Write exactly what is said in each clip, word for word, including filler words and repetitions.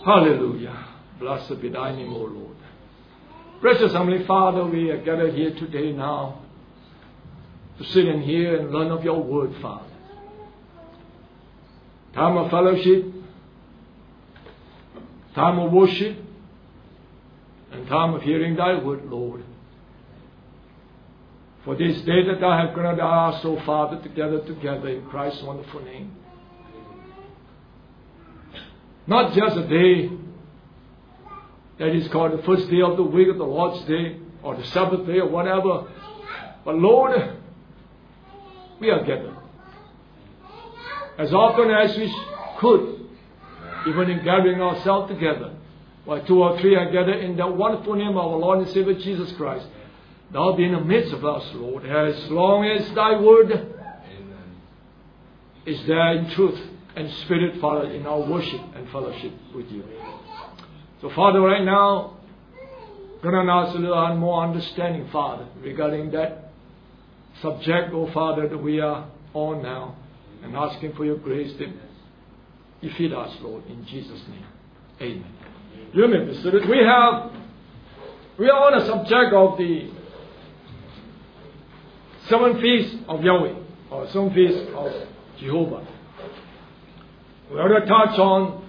Hallelujah. Blessed be thy name, O Lord. Precious Heavenly Father, we are gathered here today now to sit and hear and learn of your word, Father. Time of fellowship, time of worship, and time of hearing thy word, Lord. For this day that thou hast granted us, O Father, together, together in Christ's wonderful name. Not just a day that is called the first day of the week, or the Lord's Day, or the Sabbath day, or whatever. But Lord, we are gathered. As often as we could, even in gathering ourselves together, while two or three are gathered in the wonderful name of our Lord and Savior Jesus Christ, thou be in the midst of us, Lord, as long as thy word Amen. Is there in truth and spirit, Father, in our worship and fellowship with you. So, Father, right now, grant us a little more understanding, Father, regarding that subject, oh Father, that we are on now, and asking for your grace that you feed us, Lord, in Jesus' name. Amen. You may be seated. We have, we are on a subject of the seven feasts of Yahweh, or seven feasts of Jehovah. We are going to touch on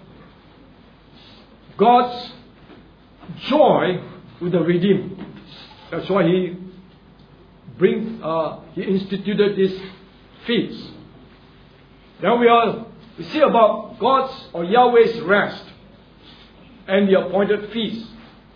God's joy with the redeemed. That's why He bring, uh, He instituted this feast. Then we are we see about God's or Yahweh's rest and the appointed feast.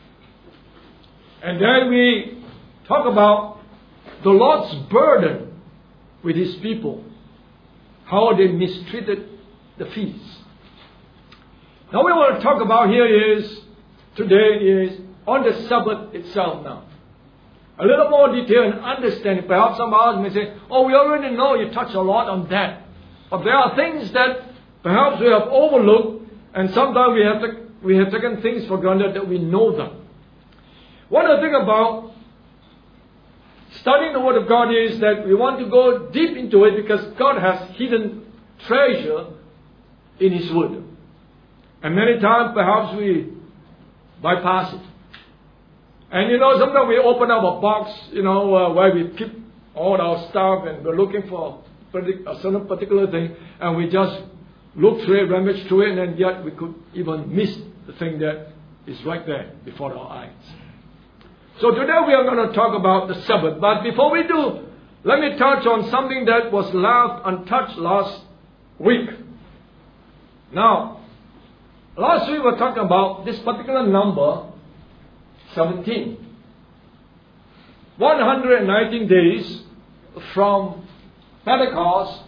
And then we talk about the Lord's burden with His people, how they mistreated the feast. Now what we want to talk about here is, today is on the Sabbath itself now. A little more detail and understanding. Perhaps some of us may say, oh, we already know you touch a lot on that. But there are things that perhaps we have overlooked, and sometimes we have, to, we have taken things for granted that we know them. One of the things about studying the Word of God is that we want to go deep into it because God has hidden treasure in His Word. And many times perhaps we bypass it. And you know, sometimes we open up a box, you know, uh, where we keep all our stuff and we're looking for a certain particular thing, and we just look through it, rummage through it, and yet we could even miss the thing that is right there before our eyes. So today we are going to talk about the Sabbath. But before we do, let me touch on something that was left untouched last week. Now, last week we were talking about this particular number, seventeen. one hundred nineteen days from Pentecost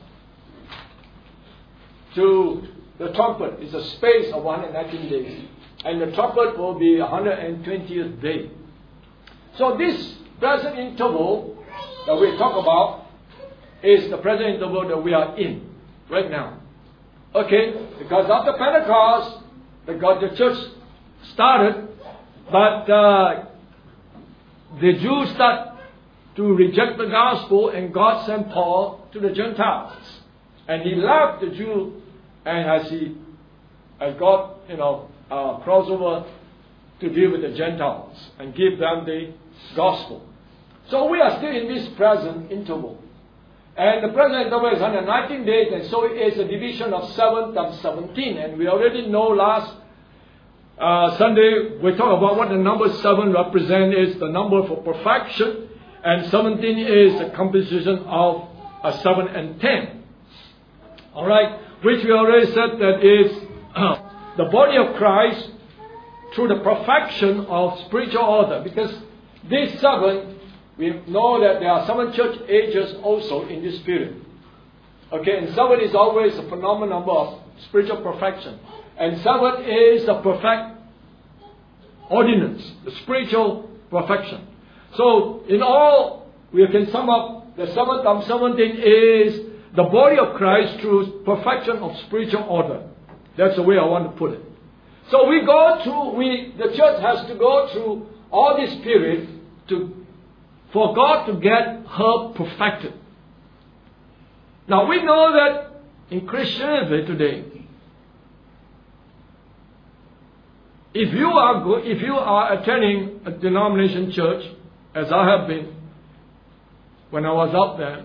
to the trumpet is a space of one hundred nineteen days. And the trumpet will be one hundred twentieth day. So this present interval that we talk about is the present interval that we are in right now. Okay? Because after Pentecost, the God, the church started, but uh, the Jews start to reject the gospel, and God sent Paul to the Gentiles. And he left the Jew, and as he as God, you know, uh, crossed over to deal with the Gentiles and give them the gospel. So we are still in this present interval. And the present interval is one hundred nineteen days, and so it is a division of seven times seventeen. And we already know last uh, Sunday we talked about what the number seven represents is the number for perfection. And seventeen is a composition of a seven and ten. Alright, which we already said that is uh, the body of Christ through the perfection of spiritual order. Because this seven, we know that there are seven church ages also in this period. Okay, and seven is always a phenomenal number of spiritual perfection. And seven is the perfect ordinance, the spiritual perfection. So, in all, we can sum up the seven times seventeen is the body of Christ through perfection of spiritual order. That's the way I want to put it. So we go through, we the church has to go through all this period to for God to get her perfected. Now we know that in Christianity today, If you are go- if you are attending a denomination church, as I have been when I was out there,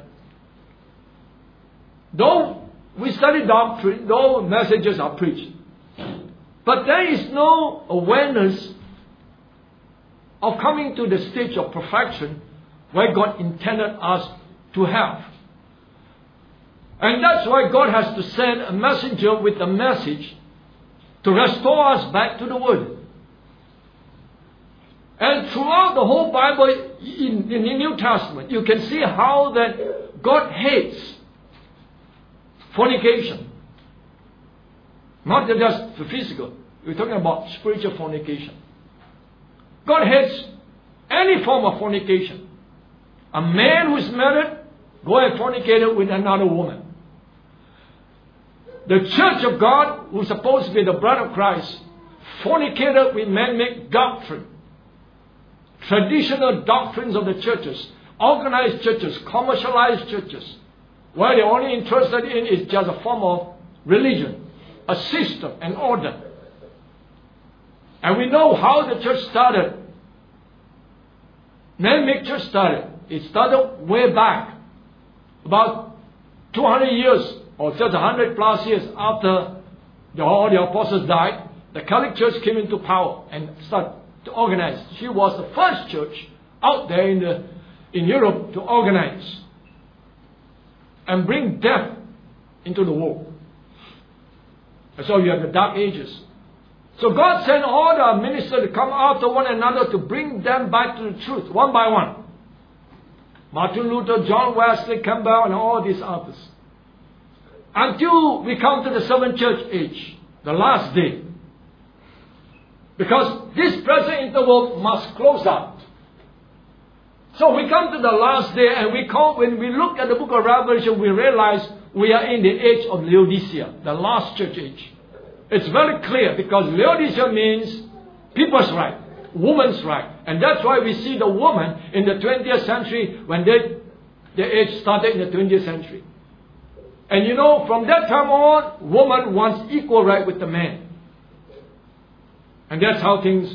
though we study doctrine, though messages are preached, but there is no awareness of coming to the stage of perfection where God intended us to have. And that's why God has to send a messenger with a message to restore us back to the Word. And throughout the whole Bible, in, in the New Testament, you can see how that God hates fornication. Not just the physical. We're talking about spiritual fornication. God hates any form of fornication. A man who is married, go and fornicate with another woman. The church of God, who is supposed to be the bride of Christ, fornicated with man-made doctrine. Traditional doctrines of the churches. Organized churches, commercialized churches. What they're only interested in is just a form of religion. A system, an order. And we know how the church started. Man-made church started. It started way back. About two hundred years or just one hundred plus years after the, all the apostles died, the Catholic Church came into power and started to organize. She was the first church out there in, the, in Europe to organize and bring death into the world. And so you have the Dark Ages. So God sent all the ministers to come after one another to bring them back to the truth, one by one. Martin Luther, John Wesley, Campbell, and all these others. Until we come to the seventh church age, the last day. Because this present interval must close out. So we come to the last day, and we come, when we look at the book of Revelation, we realize we are in the age of Laodicea, the last church age. It's very clear, because Laodicea means people's right, woman's right. And that's why we see the woman in the twentieth century, when they, the age started in the twentieth century. And you know, from that time on, woman wants equal right with the man. And that's how things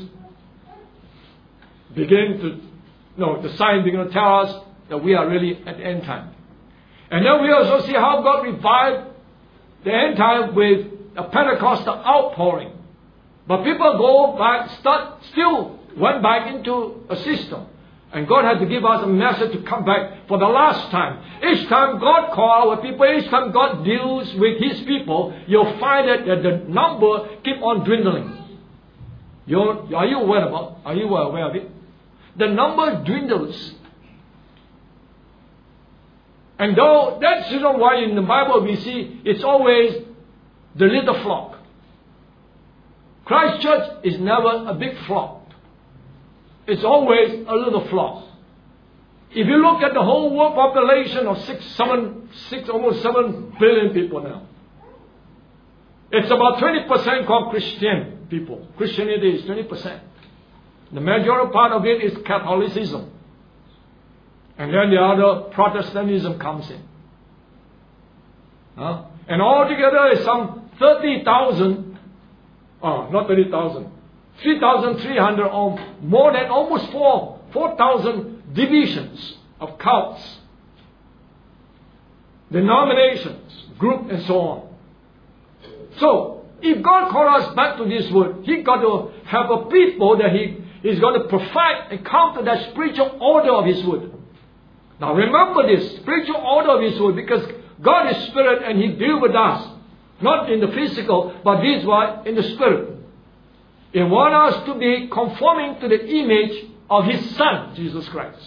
begin to, no, the sign begin to tell us that we are really at the end time. And then we also see how God revived the end time with a Pentecostal outpouring. But people go back, start, still went back into a system. And God had to give us a message to come back for the last time. Each time God calls our people, each time God deals with His people, you'll find that, that the number keep on dwindling. You're, are you aware about? Are you aware of it? The number dwindles. And though that's the reason why in the Bible we see it's always the little flock. Christ Church is never a big flock. It's always a little flock. If you look at the whole world population of six, seven, six, almost seven billion people now, it's about twenty percent called Christian people. Christianity is twenty percent. The major part of it is Catholicism. And then the other Protestantism comes in. Huh? And altogether is some thirty thousand, oh, not thirty thousand, three thousand three hundred or more than almost four, four thousand divisions of cults, denominations, groups, and so on. So, if God calls us back to this word, He got to have a people that He is going to perfect and come to that spiritual order of His word. Now remember this, spiritual order of His word, because God is spirit and He deals with us. Not in the physical, but this one in the spirit. He wants us to be conforming to the image of His Son, Jesus Christ.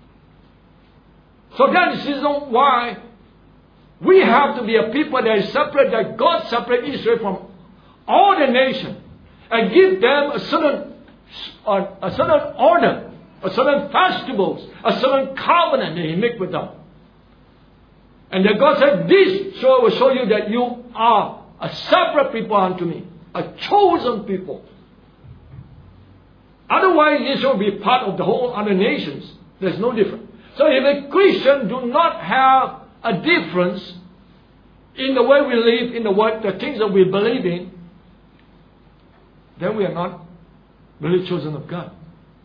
So that is the reason why we have to be a people that is separate, that God separated Israel from all the nations and give them a certain, a, a certain order, a certain festivals, a certain covenant that He make with them. And then God said, this show will show you that you are a separate people unto me, a chosen people. Otherwise, Israel will be part of the whole other nations. There's no difference. So if a Christian do not have a difference in the way we live, in the way, the things that we believe in, then we are not really chosen of God.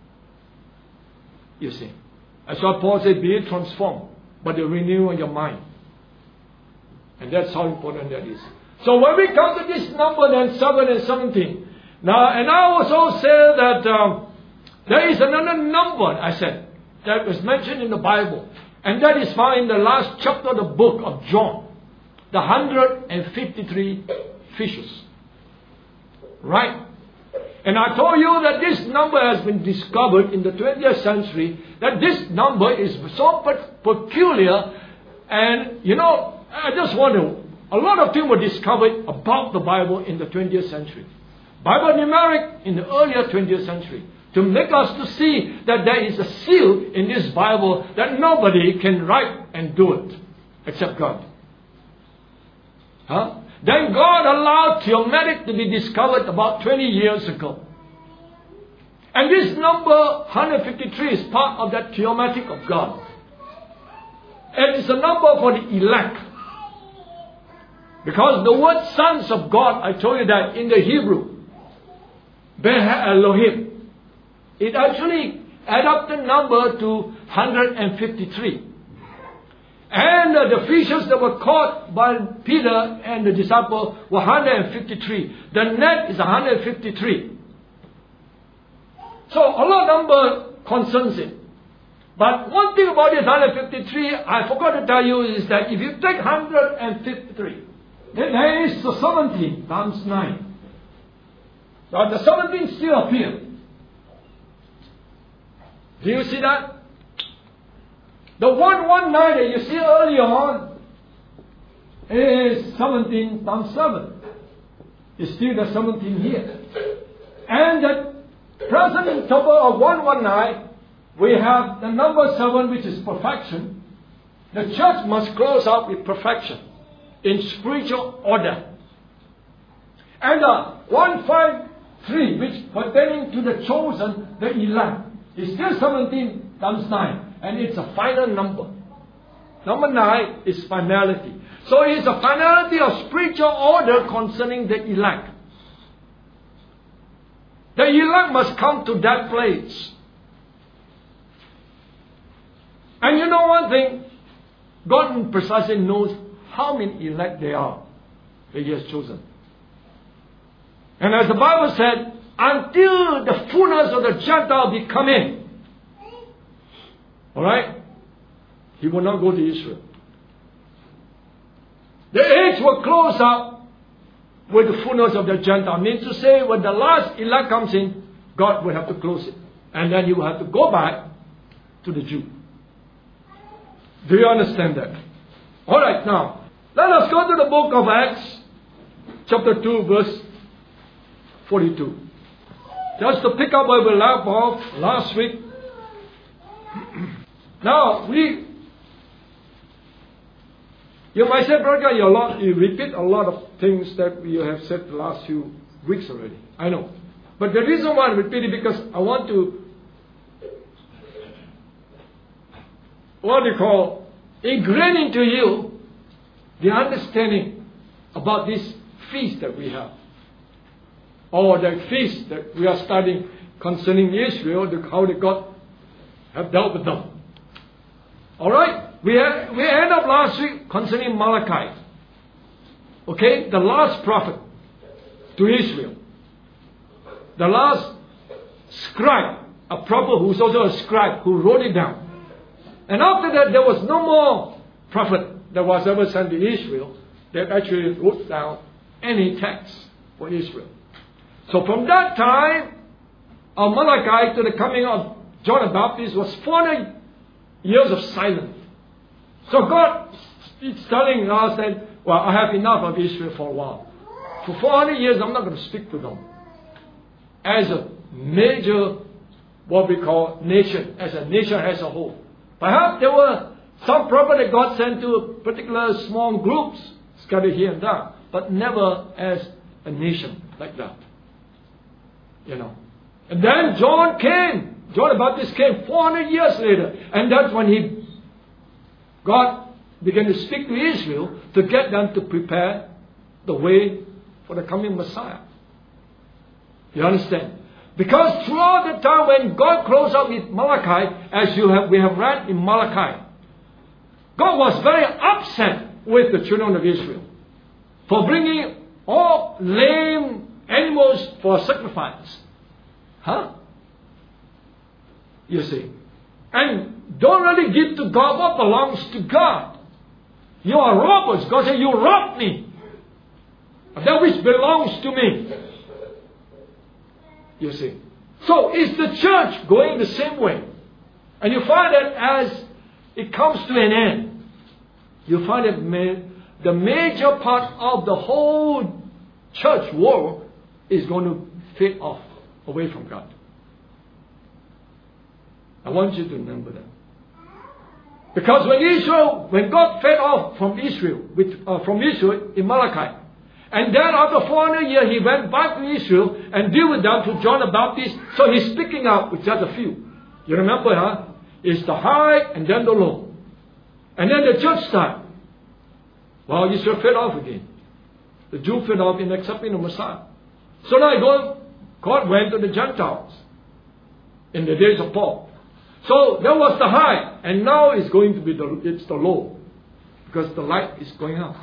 You see. That's why Paul said, be transformed by the renewal of your mind. And that's how important that is. So when we come to this number, then seven and seventeen. Now, and I also say that um, there is another number, I said, that was mentioned in the Bible. And that is found in the last chapter of the book of John. The one hundred fifty-three fishes. Right? And I told you that this number has been discovered in the twentieth century. That this number is so peculiar. And, you know, I just want to... A lot of things were discovered about the Bible in the twentieth century. Bible numeric in the earlier twentieth century. To make us to see that there is a seal in this Bible that nobody can write and do it. Except God. Huh? Then God allowed theomatic to be discovered about twenty years ago. And this number one hundred fifty-three is part of that theomatic of God. And it's a number for the elect. Because the word sons of God, I told you that in the Hebrew, Beha Elohim, it actually add up the number to one hundred fifty-three. And uh, the fishes that were caught by Peter and the disciple were one hundred fifty-three. The net is one hundred fifty-three. So Allah number concerns it. But one thing about this one hundred fifty-three, I forgot to tell you, is that if you take one hundred fifty-three, then there is the seventeen times nine. Now the seventeen still appear. Do you see that? The one hundred nineteen that you see earlier on is seventeen times seven. It's still the seventeen here. And the present interval of one hundred nineteen, we have the number seven, which is perfection. The church must close out with perfection in spiritual order. And the one hundred fifty-three, which pertaining to the chosen, the elect, is still seventeen times nine. And it's a final number. Number nine is finality. So it's a finality of spiritual order concerning the elect. The elect must come to that place. And you know one thing? God precisely knows how many elect there are that He has chosen. And as the Bible said, until the fullness of the Gentile be come in, alright? He will not go to Israel. The age will close up with the fullness of the Gentile. Means to say, when the last elect comes in, God will have to close it. And then He will have to go back to the Jew. Do you understand that? Alright, now, let us go to the book of Acts, chapter two, verse forty-two. Just to pick up where we left off last week. Now, we, you might say, brother, you, a lot, you repeat a lot of things that you have said the last few weeks already. I know. But the reason why I repeat it because I want to, what do you call, ingrain into you the understanding about this feast that we have. Or the feast that we are studying concerning Israel, the, how the God have dealt with them. Alright? We, ha- we end up last week concerning Malachi. Okay? The last prophet to Israel. The last scribe, a prophet who's also a scribe, who wrote it down. And after that, there was no more prophet that was ever sent to Israel that actually wrote down any text for Israel. So from that time of Malachi to the coming of John the Baptist was four hundred years of silence. So God is telling us that, well, I have enough of Israel for a while. For four hundred years, I'm not going to speak to them as a major, what we call nation, as a nation as a whole. Perhaps there were some prophet that God sent to particular small groups scattered here and there, but never as a nation like that. You know. And then John came. John the Baptist came four hundred years later. And that's when he, God began to speak to Israel to get them to prepare the way for the coming Messiah. You understand? Because throughout the time when God closed up with Malachi, as you have, we have read in Malachi, God was very upset with the children of Israel for bringing all lame animals for sacrifice. Huh? You see. And don't really give to God what belongs to God. You are robbers. God said, you robbed me. That which belongs to me. You see. So is the church going the same way? And you find that as it comes to an end, you find that ma- the major part of the whole church world is going to fade off away from God. I want you to remember that. Because when Israel, when God fed off from Israel, with, uh, from Israel in Malachi, and then after four hundred years he went back to Israel and deal with them to John the Baptist. So he's picking up with just a few. You remember, huh? It's the high and then the low. And then the church started. Well, Israel fed off again. The Jew fed off in accepting the Messiah. So now God, God went to the Gentiles in the days of Paul. So that was the high, and now it's going to be the it's the low, because the light is going out.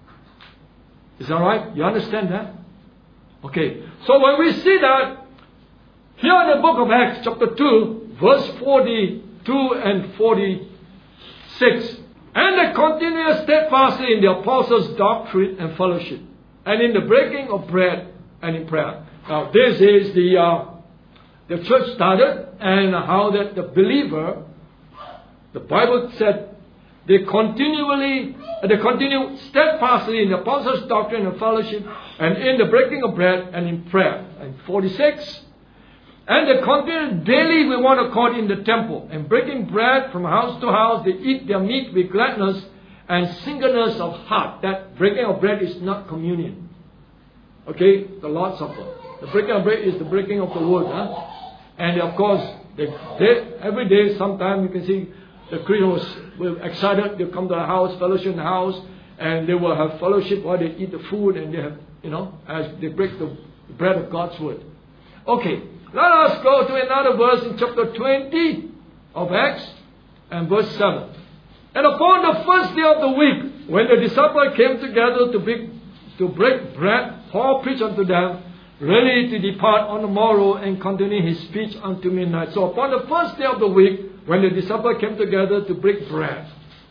Is that right? You understand that? Okay. So when we see that here in the book of Acts, chapter two, verse forty-two and forty-six, and they continue steadfastly in the apostles' doctrine and fellowship, and in the breaking of bread and in prayer. Now this is the uh, the church started, and how that the believer, the Bible said, they continually, they continue steadfastly in the apostles' doctrine and fellowship, and in the breaking of bread and in prayer. And forty-six, and they continue daily with one accord in the temple, and breaking bread from house to house, they eat their meat with gladness and singleness of heart. That breaking of bread is not communion. Okay, the Lord's Supper. The breaking of bread is the breaking of the word. Huh? And of course, they, they, every day, sometime you can see the Christians will excited. They come to the house, fellowship in the house, and they will have fellowship while they eat the food, and they have, you know, as they break the bread of God's word. Okay, let us go to another verse in chapter twenty of Acts and verse seven. And upon the first day of the week, when the disciples came together to break, to break bread, Paul preached unto them, ready to depart on the morrow, and continue his speech unto midnight. So upon the first day of the week, when the disciples came together to break bread.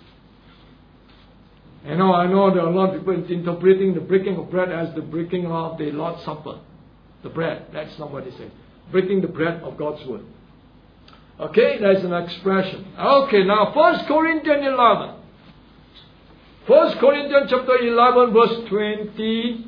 You know, I know there are a lot of people interpreting the breaking of bread as the breaking of the Lord's Supper. The bread. That's not what they say. Breaking the bread of God's word. Okay, that's an expression. Okay, now First Corinthians eleven. First Corinthians chapter eleven, verse twenty.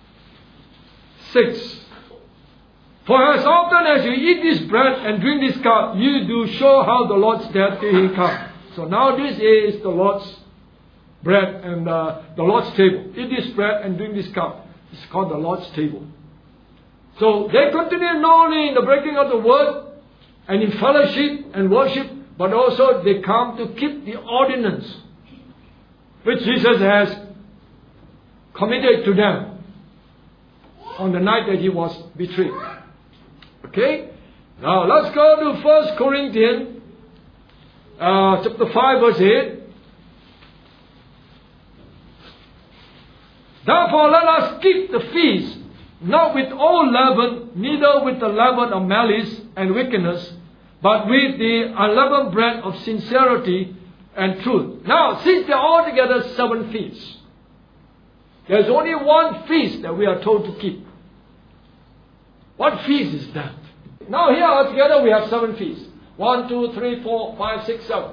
six. For as often as you eat this bread and drink this cup, you do show how the Lord's death till he comes. So now this is the Lord's bread and uh, the Lord's table. Eat this bread and drink this cup. It's called the Lord's table. So they continue not only in the breaking of the word and in fellowship and worship, but also they come to keep the ordinance which Jesus has committed to them on the night that he was betrayed. Okay? Now let's go to First Corinthians uh, chapter five verse eight. Therefore let us keep the feast, not with old leaven, neither with the leaven of malice and wickedness, but with the unleavened bread of sincerity and truth. Now, since there are altogether seven feasts, there's only one feast that we are told to keep. What feast is that? Now here altogether we have seven feasts. One, two, three, four, five, six, seven.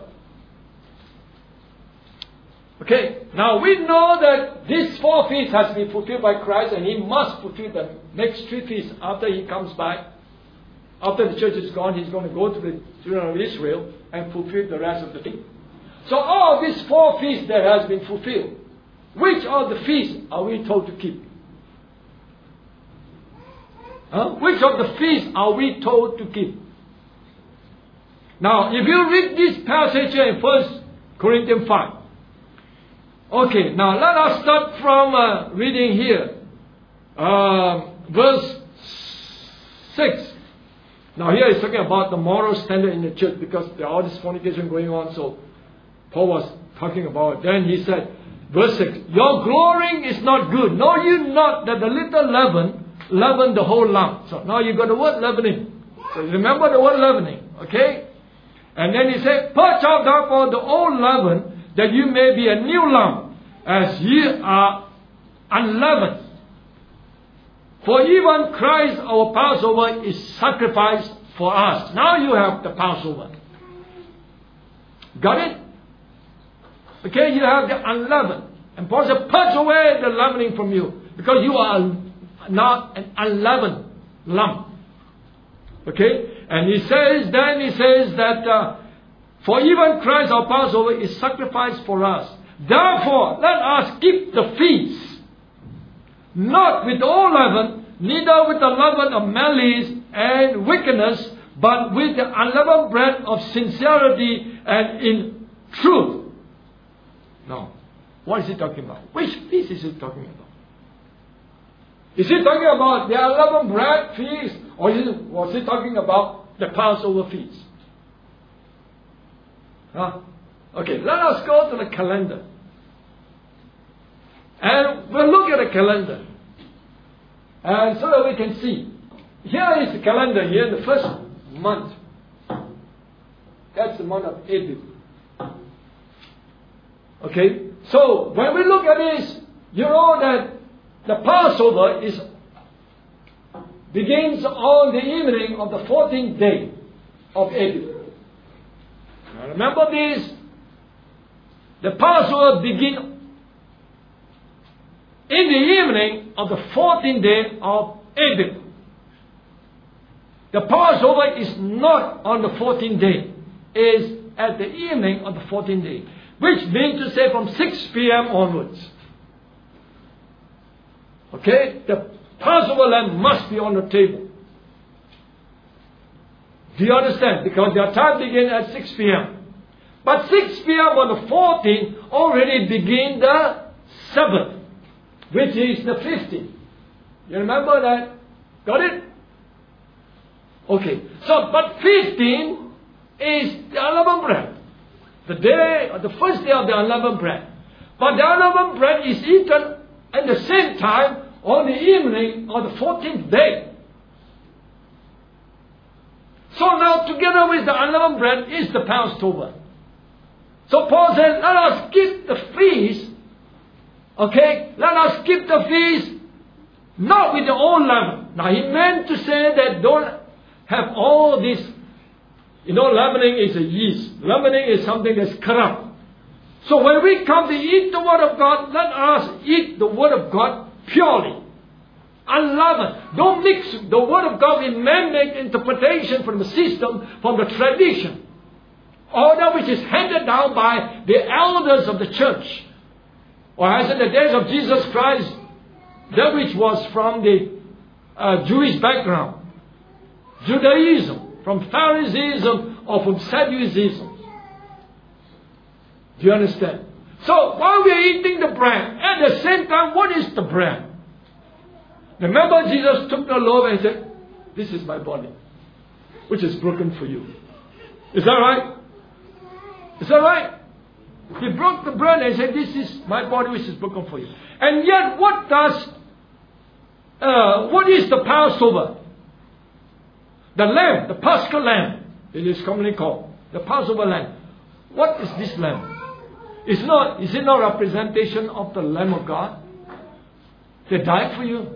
Okay, now we know that this four feasts has been fulfilled by Christ, and he must fulfill the next three feasts after he comes back. After the church is gone, he's going to go to the children of Israel and fulfill the rest of the feast. So all of these four feasts that has been fulfilled, which of the feasts are we told to keep? Huh? Which of the feasts are we told to keep? Now, if you read this passage here in First Corinthians five. Okay, now let us start from uh, reading here. Uh, verse six. Now here he's talking about the moral standard in the church because there are all this fornication going on. So Paul was talking about it. Then he said, verse six, your glorying is not good. Know you not that the little leaven leaven the whole lump. So now you've got the word leavening. So remember the word leavening. Okay? And then he said, purge out therefore the old leaven, that you may be a new lump, as ye are unleavened. For even Christ our Passover is sacrificed for us. Now you have the Passover. Got it? Okay, you have the unleavened. And Paul said, purge away the leavening from you, because you are not an unleavened lump. Okay? And he says, then he says that, uh, for even Christ our Passover is sacrificed for us. Therefore, let us keep the feast, not with old leaven, neither with the leaven of malice and wickedness, but with the unleavened bread of sincerity and in truth. Now, what is he talking about? Which feast is he talking about? Is he talking about the unleavened bread feast, or is he, was he talking about the Passover feast? Huh? Okay, let us go to the calendar. And we'll look at the calendar. And so that we can see. Here is the calendar here, the first month. That's the month of Abib. Okay? So, when we look at this, you know that the Passover is begins on the evening of the fourteenth day of Abib. Now remember this. The Passover begins in the evening of the fourteenth day of Abib. The Passover is not on the fourteenth day. It is at the evening of the fourteenth day. Which means to say from six p.m. onwards. Okay? The Passover lamb must be on the table. Do you understand? Because their time begins at six p.m. But six p.m. on the fourteenth already begin the Sabbath, which is the fifteenth. You remember that? Got it? Okay. So, but fifteen is the unleavened bread. The day, or the first day of the unleavened bread. But the unleavened bread is eaten at the same time on the evening of the fourteenth day. So now, together with the unleavened bread is the Passover. So Paul says, let us keep the feast. Okay? Let us keep the feast not with the old leaven. Now he meant to say that don't have all this. You know, leavening is a yeast. Leavening is something that's corrupt. So when we come to eat the Word of God, let us eat the Word of God purely. Unleavened. Don't mix the Word of God with man-made interpretation from the system, from the tradition. Or that which is handed down by the elders of the church. Or as in the days of Jesus Christ, that which was from the uh, Jewish background. Judaism. From Phariseeism or from Sadduceeism. Do you understand? So while we are eating the bread, at the same time, what is the bread? Remember, Jesus took the loaf and said, this is my body, which is broken for you. Is that right? Is that right? He broke the bread and said, this is my body which is broken for you. And yet, what does, uh, what is the Passover? The lamb, the Paschal lamb, it is commonly called the Passover lamb. What is this lamb? Is not is it not a representation of the Lamb of God? They died for you.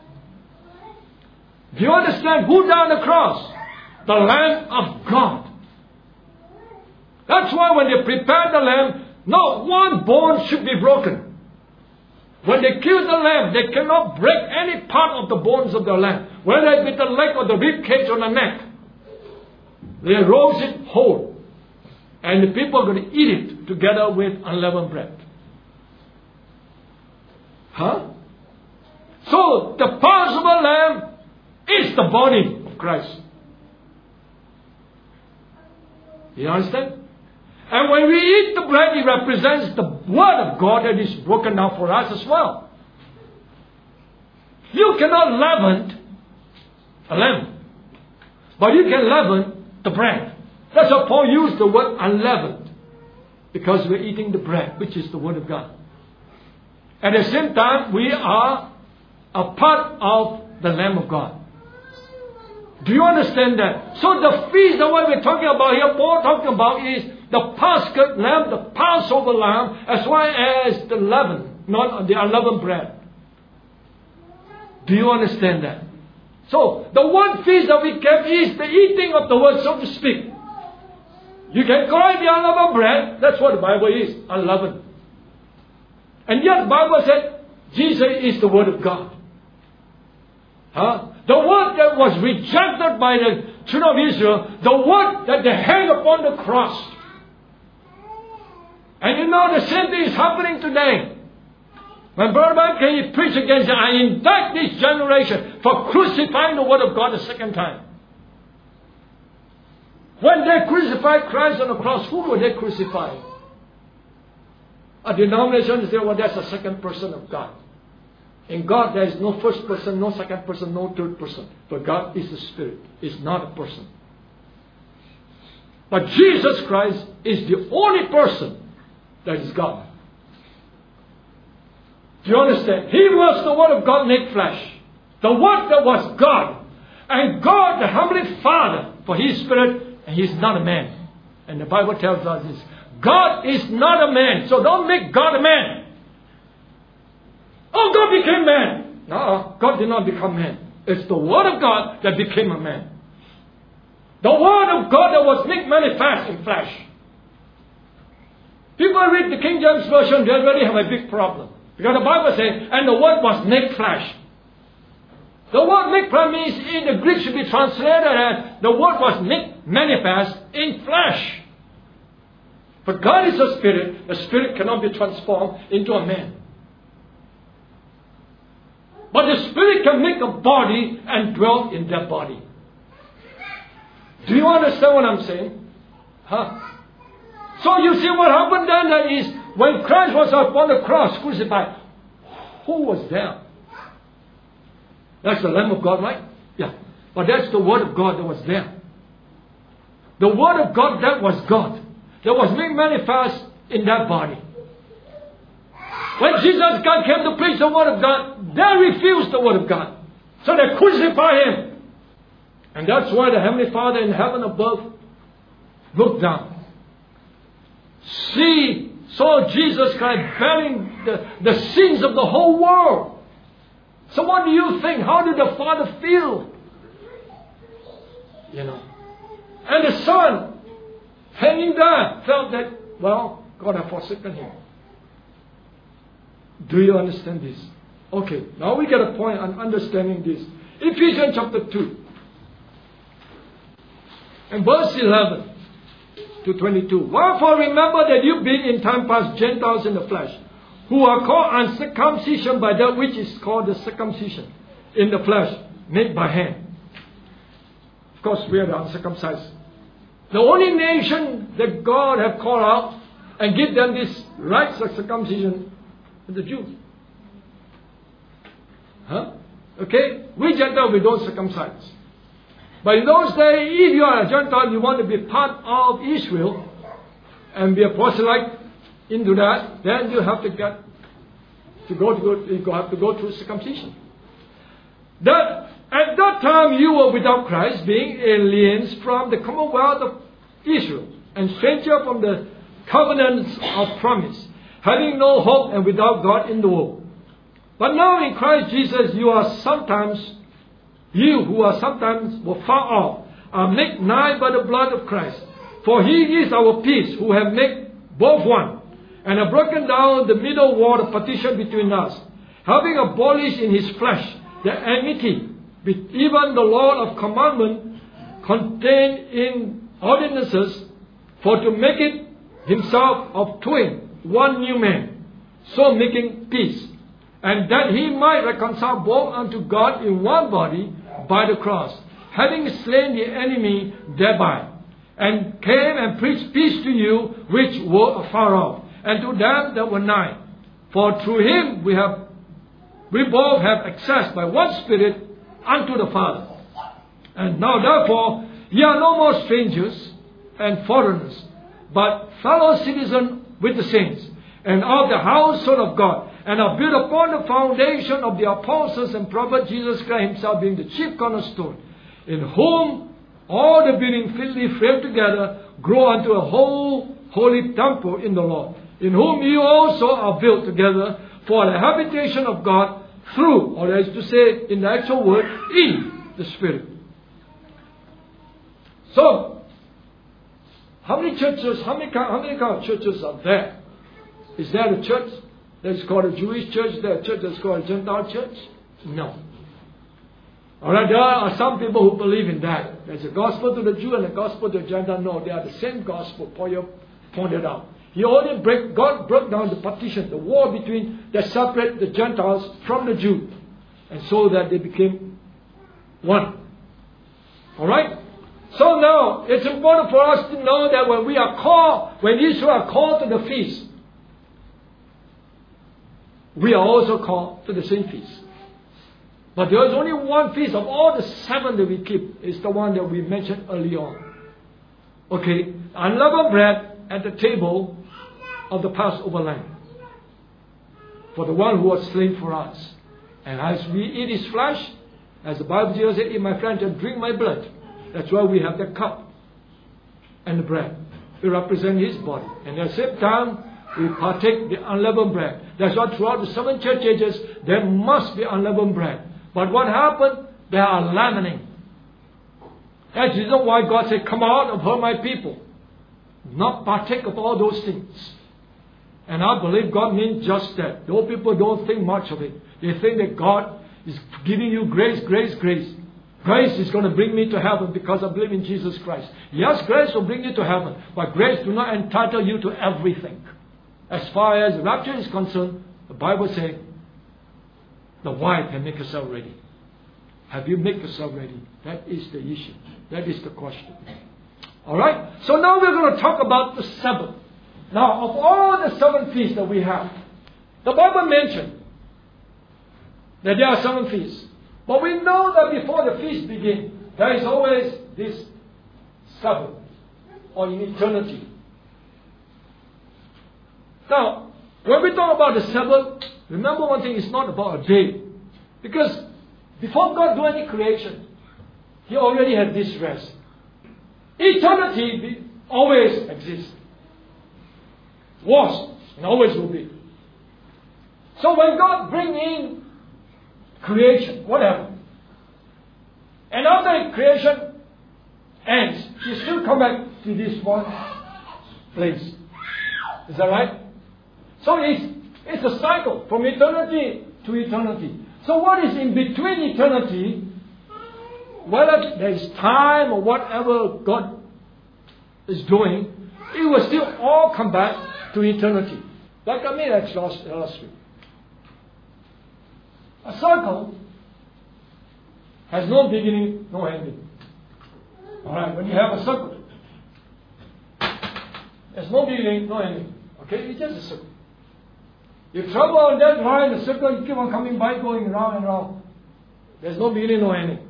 Do you understand who died on the cross? The Lamb of God. That's why when they prepared the lamb, not one bone should be broken. When they kill the lamb, they cannot break any part of the bones of the lamb. Whether it be the leg or the rib cage or the neck. They roast it whole. And the people are going to eat it together with unleavened bread. Huh? So, the Passover lamb is the body of Christ. You understand? And when we eat the bread, it represents the Word of God that is broken down for us as well. You cannot leaven a lamb. But you can leaven the bread. That's why Paul used the word unleavened. Because we're eating the bread, which is the Word of God. At the same time, we are a part of the Lamb of God. Do you understand that? So the feast that what we're talking about here, Paul talking about is the Paschal lamb, the Passover lamb, as well as the leaven, not the unleavened bread. Do you understand that? So the one feast that we kept is the eating of the Word, so to speak. You can call it the unleavened bread. That's what the Bible is, unleavened. And yet the Bible said Jesus is the Word of God. Huh? The word that was rejected by the children of Israel, the word that they hang upon the cross. And you know the same thing is happening today. When Brother Branham preached against it, I indict this generation for crucifying the Word of God a second time. When they crucified Christ on the cross, who were they crucifying? A denomination said, well, that's a second person of God. In God, there is no first person, no second person, no third person. But God is the Spirit. It's not a person. But Jesus Christ is the only person that is God. Do you understand? He was the Word of God made flesh. The Word that was God. And God, the Heavenly Father, for His Spirit, and He is not a man. And the Bible tells us this. God is not a man. So don't make God a man. Oh, God became man. No, God did not become man. It's the Word of God that became a man. The Word of God that was made manifest in flesh. People read the King James Version, they already have a big problem. Because the Bible says, and the Word was made flesh. The word made flesh means in the Greek should be translated as the Word was made manifest in flesh. But God is a Spirit. The Spirit cannot be transformed into a man. But the Spirit can make a body and dwell in that body. Do you understand what I'm saying? Huh? So you see what happened then that is when Christ was upon the cross crucified, who was there? That's the Lamb of God, right? Yeah. But that's the Word of God that was there. The Word of God that was God. That was made manifest in that body. When Jesus God came to preach the Word of God, they refused the Word of God. So they crucified Him. And that's why the Heavenly Father in heaven above looked down. See, saw Jesus Christ bearing the, the sins of the whole world. So what do you think? How did the Father feel? You know. And the Son, hanging there, felt that, well, God had forsaken Him. Do you understand this? Okay, now we get a point on understanding this. Ephesians chapter two. And verse eleven to twenty-two. Wherefore remember that you being in time past Gentiles in the flesh, who are called uncircumcision by that which is called the circumcision in the flesh, made by hand. Of course, we are the uncircumcised. The only nation that God have called out and give them this rites of circumcision is the Jews. Huh? Okay? We Gentiles, we don't circumcise. But in those days, if you are a Gentile, you want to be part of Israel and be a proselyte into that, then you have to get to go to go, you have to go through circumcision. That at that time you were without Christ, being aliens from the commonwealth of Israel, and stranger from the covenants of promise, having no hope and without God in the world. But now in Christ Jesus you are sometimes, you who are sometimes were far off, are made nigh by the blood of Christ. For He is our peace, who have made both one, and have broken down the middle wall of partition between us, having abolished in His flesh the enmity, even the law of commandment contained in ordinances, for to make it Himself of twain one new man, so making peace, and that He might reconcile both unto God in one body by the cross, having slain the enemy thereby, and came and preached peace to you which were afar off, and to them that were nigh. For through Him we have we both have access by one Spirit unto the Father. And now therefore, Ye are no more strangers and foreigners, but fellow citizens with the saints, and of the household of God, and are built upon the foundation of the apostles and prophets, Jesus Christ himself being the chief cornerstone, in whom all the building fitly framed together grow unto a whole holy temple in the Lord, in whom you also are built together for the habitation of God through, or as to say in the actual word, in the Spirit. So, how many churches, how many, how many kind of churches are there? Is there a church that is called a Jewish church? Is there a church that is called a Gentile church? No. Alright, there are some people who believe in that. There's a gospel to the Jew and a gospel to the Gentile. No, they are the same gospel, Paul pointed out. He only break, God broke down the partition, the wall between that separate the Gentiles from the Jew, and so that they became one. Alright? So now, it's important for us to know that when we are called, when Israel are called to the feast, we are also called to the same feast. But there is only one feast of all the seven that we keep. It's the one that we mentioned earlier on. Okay, unleavened bread at the table of the Passover lamb, for the one who was slain for us. And as we eat his flesh, as the Bible says, eat my flesh and drink my blood. That's why we have the cup and the bread. We represent his body. And at the same time, we partake the unleavened bread. That's why throughout the seven church ages, there must be unleavened bread. But what happened? There are leavening. That's the reason why God said, come out of her, my people. Not partake of all those things. And I believe God means just that. Those people don't think much of it. They think that God is giving you grace, grace, grace. Grace is going to bring me to heaven because I believe in Jesus Christ. Yes, grace will bring you to heaven. But grace do not entitle you to everything. As far as rapture is concerned, the Bible says, the wife can make herself ready. Have you made yourself ready? That is the issue. That is the question. Alright? So now we're going to talk about the Sabbath. Now, of all the seven feasts that we have, the Bible mentioned that there are seven feasts. But we know that before the feast begins, there is always this Sabbath, or in eternity. Now, when we talk about the Sabbath, remember one thing, it's not about a day. Because before God do any creation, He already had this rest. Eternity always exists. Was and always will be. So when God bring in creation, what happened? And after creation ends, He still come back to this one place. Is that right? So it's, it's a cycle from eternity to eternity. So what is in between eternity, whether there is time or whatever God is doing, it will still all come back to eternity. Like I made that last, last week. A circle has no beginning, no ending. Alright, when you have a circle, there's no beginning, no ending. Okay, it's just a circle. You travel on that line, the circle, you keep on coming by, going round and round. There's no beginning, no ending.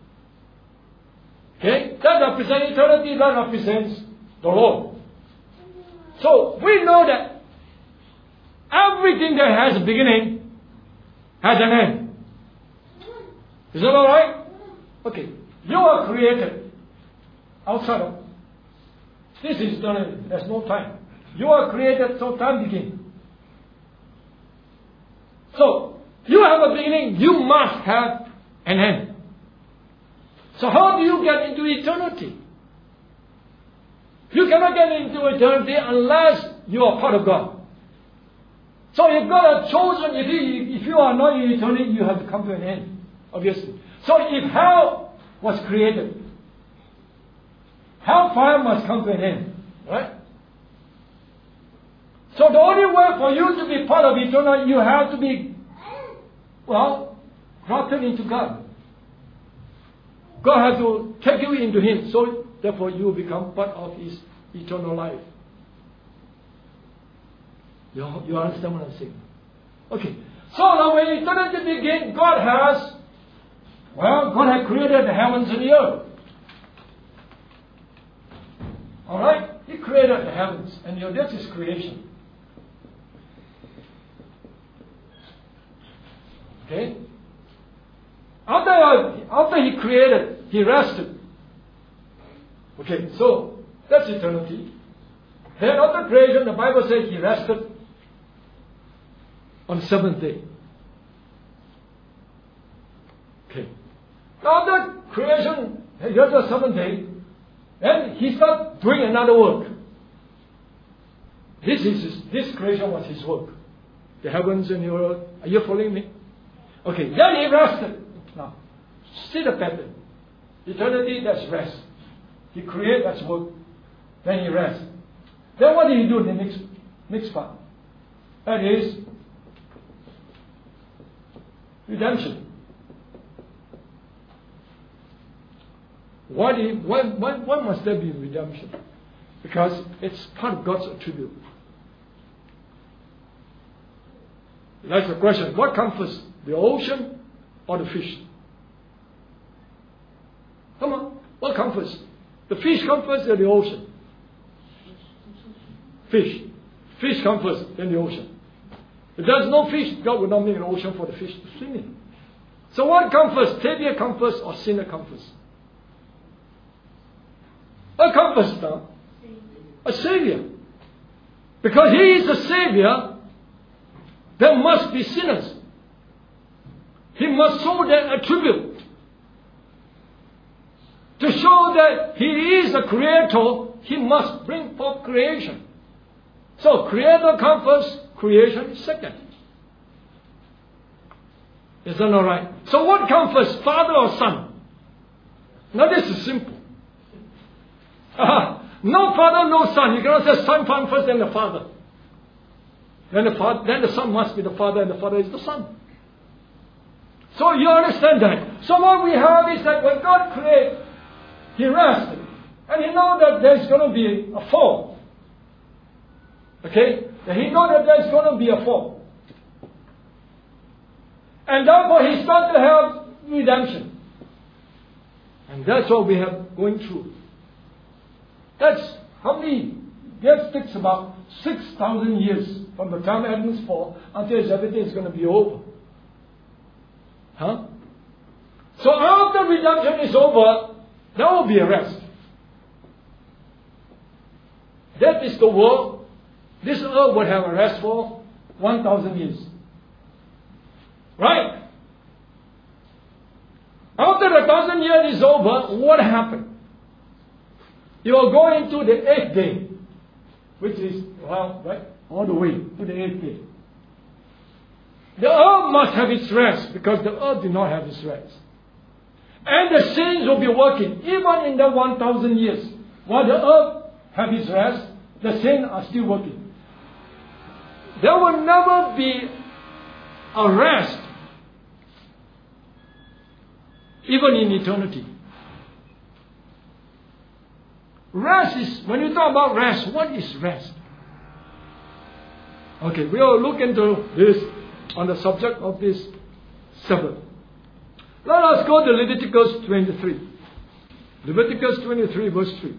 Okay? That represents eternity, that represents the Lord. So, we know that everything that has a beginning has an end. Is that alright? Okay. You are created outside of this is eternity. There's no time. You are created, so time begins. So, you have a beginning, you must have an end. So how do you get into eternity? You cannot get into eternity unless you are part of God. So if God has chosen, if, he, if you are not in eternity, you have to come to an end, obviously. So if hell was created, hellfire must come to an end, right? So the only way for you to be part of eternity, you have to be, well, grafted into God. God has to take you into Him, so therefore you become part of His eternal life. You, you understand what I'm saying? Okay. So now when eternity begins, God has, well, God has created the heavens and the earth. Alright? He created the heavens, and you know, that's His creation. Okay? After, after He created, He rested. Okay, so that's eternity. Then after creation, the Bible says He rested on the seventh day. Okay. Now after creation, He rested on the seventh day, then He started doing another work. This is his, this creation was His work. The heavens and the earth. Are you following me? Okay, then He rested. Now, see the pattern. Eternity, that's rest. He created, that's work. Then He rests. Then what did He do in the next, next part? That is redemption. Why, did, why, why, why must there be redemption? Because it's part of God's attribute. That's the question. What comes first? The ocean or the fish? Come on. What comes first? The fish comes first, then the ocean. Fish. Fish comes first, then the ocean. If there's no fish, God will not make an ocean for the fish to swim in. So what comes first? Savior comes first or sinner comes first? What comes first now? A Savior. Because He is a Savior, there must be sinners. He must show that attribute. To show that He is the Creator, He must bring forth creation. So Creator comes first, creation second. Is that all right? So what comes first, Father or Son? Now this is simple. Uh, no Father, no Son. You cannot say Son comes first, then the Father. Then the, father, then the Son must be the Father, and the Father is the Son. So you understand that. So what we have is that when God created, He rested. And He knows that there's going to be a fall. Okay? And He knows that there's going to be a fall. And therefore He started to have redemption. And that's what we have going through. That's how many? That takes about six thousand years from the time Adam's fall until everything is going to be over. Huh? So after redemption is over, there will be a rest. That is the world. This earth would have a rest for one thousand years. Right? After the thousand years is over, what happened? You will go into the eighth day, which is, well, right, all the way to the eighth day. The earth must have its rest because the earth did not have its rest. And the saints will be working even in the one thousand years. While the earth have its rest, the saints are still working. There will never be a rest even in eternity. Rest is, when you talk about rest, what is rest? Okay, we will look into this on the subject of this Sabbath. Let us go to Leviticus twenty-three. Leviticus twenty-three verse three.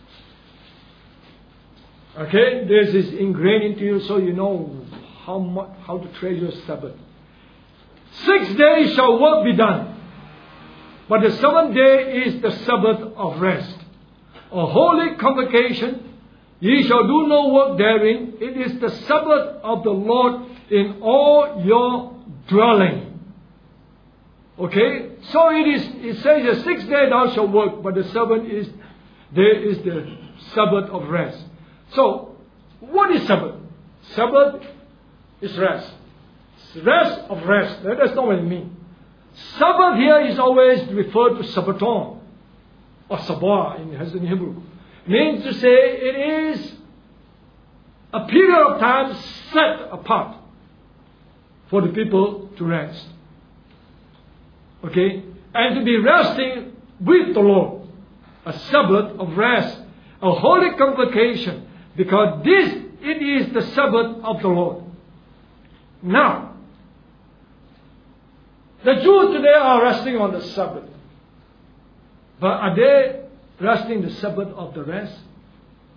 Okay, this is ingrained into you so you know how much, how to treasure Sabbath. Six days shall work be done, but the seventh day is the Sabbath of rest. A holy convocation, ye shall do no work therein. It is the Sabbath of the Lord in all your dwelling. Okay? So it is, it says the sixth day thou shalt work, but the seventh is, there is the Sabbath of rest. So, what is Sabbath? Sabbath is rest. Rest of rest. That's not what it means. Sabbath here is always referred to Sabbaton or Sabah in Hebrew. Means to say it is a period of time set apart for the people to rest. Okay? And to be resting with the Lord. A Sabbath of rest. A holy convocation. Because this, it is the Sabbath of the Lord. Now, the Jews today are resting on the Sabbath. But are they resting the Sabbath of the rest?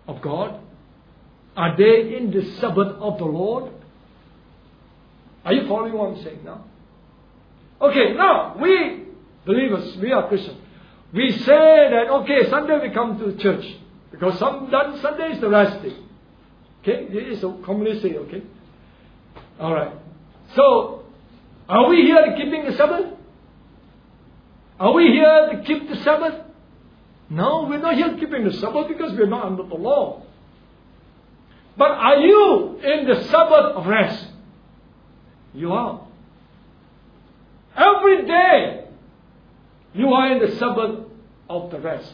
of God? Are they in the Sabbath of the Lord? Are you following what I'm saying now? Okay, now, we believers, we are Christians. We say that, okay, Sunday we come to church. Because some, that Sunday is the rest day. Okay, this is a commonly say, okay? Alright. So, are we here to keeping the Sabbath? Are we here to keep the Sabbath? No, we're not here keeping the Sabbath because we're not under the law. But are you in the Sabbath of rest? You are. Every day, you are in the Sabbath of the rest.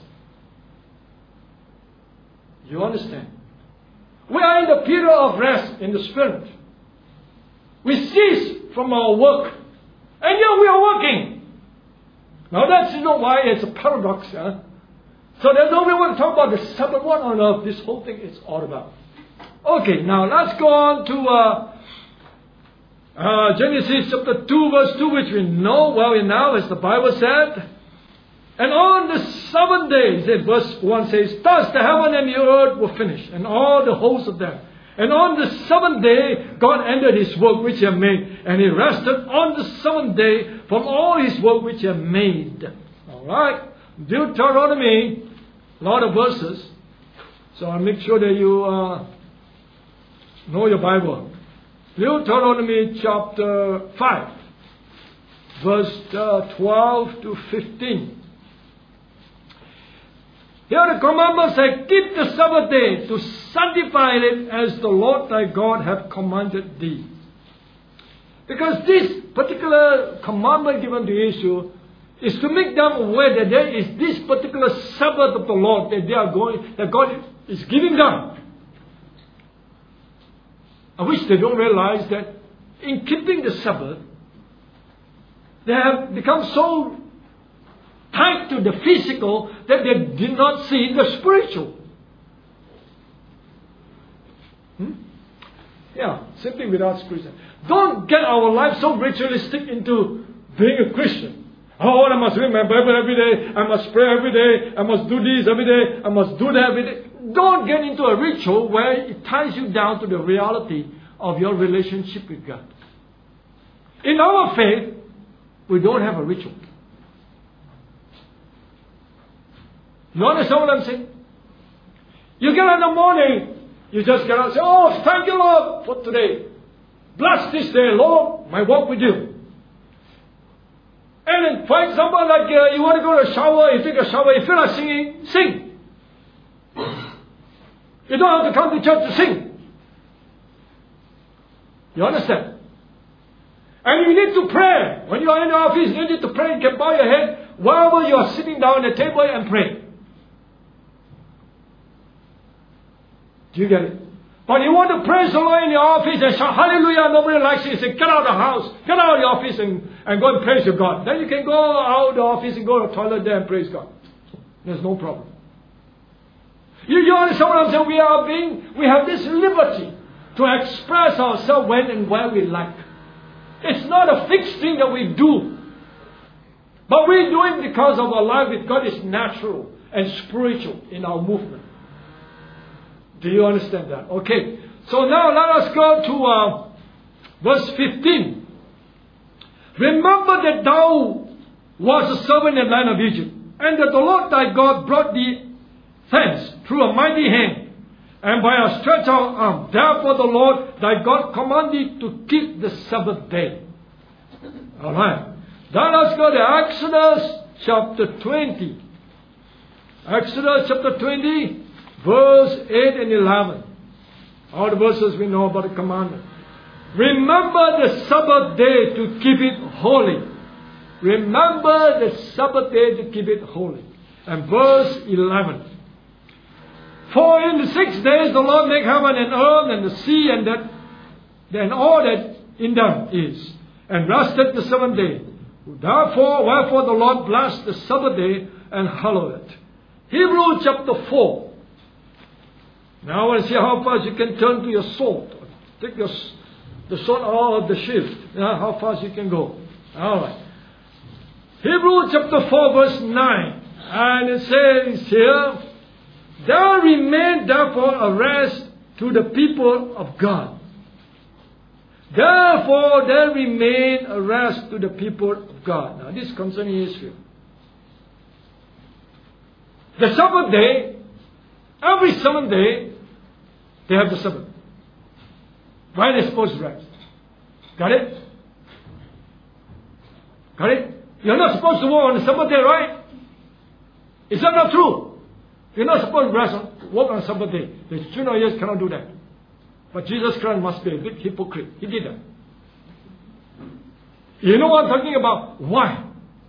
You understand? We are in the period of rest in the Spirit. We cease from our work. And yet we are working. Now that's you know why it's a paradox. Huh? So there's no way we want to talk about the Sabbath. What on earth this whole thing is all about. Okay, now let's go on to uh, uh, Genesis chapter two verse two, which we know well enough, as the Bible said. And on the seventh day, said, verse one says, thus the heaven and the earth were finished, and all the hosts of them. And on the seventh day, God ended His work which He had made, and He rested on the seventh day from all His work which He had made. Alright, Deuteronomy, a lot of verses, so I'll make sure that you uh, know your Bible. Deuteronomy chapter five, verse uh, twelve to fifteen. Here the commandment says, keep the Sabbath day to sanctify it as the Lord thy God hath commanded thee. Because this particular commandment given to Israel is to make them aware that there is this particular Sabbath of the Lord that they are going, that God is giving them. I wish they don't realize that in keeping the Sabbath, they have become so tied to the physical that they did not see the spiritual. Hmm? Yeah, simply without spiritual. Don't get our life so ritualistic into being a Christian. Oh, I must read my Bible every day. I must pray every day. I must do this every day. I must do that every day. Don't get into a ritual where it ties you down to the reality of your relationship with God. In our faith, we don't have a ritual. You understand what I'm saying? You get up in the morning, you just get up and say, oh, thank you, Lord, for today. Bless this day, Lord, my walk with you. And then, for example, like uh, you want to go to a shower, you take a shower, you feel like singing, sing. You don't have to come to church to sing. You understand? And you need to pray. When you are in the office, you need to pray. You can bow your head wherever you are sitting down at the table and pray. Do you get it? But you want to praise the Lord in the office and shout hallelujah, nobody likes it. You say, get out of the house, get out of the office and, and go and praise your God. Then you can go out of the office and go to the toilet there and praise God. There's no problem. You, you understand what I'm saying? We are being, we have this liberty to express ourselves when and where we like. It's not a fixed thing that we do. But we do it because of our life with God is natural and spiritual in our movement. Do you understand that? Okay. So now let us go to uh, verse fifteen. Remember that thou wast a servant in the land of Egypt, and that the Lord thy God brought thee thence through a mighty hand, and by a stretched out arm. Therefore the Lord thy God commanded thee to keep the Sabbath day. Alright. Then let's go to Exodus chapter twenty. Exodus chapter twenty, verse eight and eleven. All the verses we know about the commandment. Remember the Sabbath day to keep it holy. Remember the Sabbath day to keep it holy. And verse eleven. For in the six days the Lord made heaven and earth and the sea and that and all that in them is, and rested the seventh day. Therefore, wherefore the Lord blessed the Sabbath day and hallowed it. Hebrews chapter four. Now I want to see how fast you can turn to your sword. Take your, the sword out of the shield. Yeah, how fast you can go. Alright. Hebrews chapter four verse nine. And it says here, There remained therefore a rest to the people of God. Therefore there remained a rest to the people of God. Now this is concerning Israel. The Sabbath day, every seventh day, they have the Sabbath. Why are they supposed to rest? Got it? Got it? You're not supposed to work on the Sabbath day, right? Is that not true? You're not supposed to rest on, work on the Sabbath day. The children of Israel cannot do that. But Jesus Christ must be a big hypocrite. He did that. You know what I'm talking about? Why?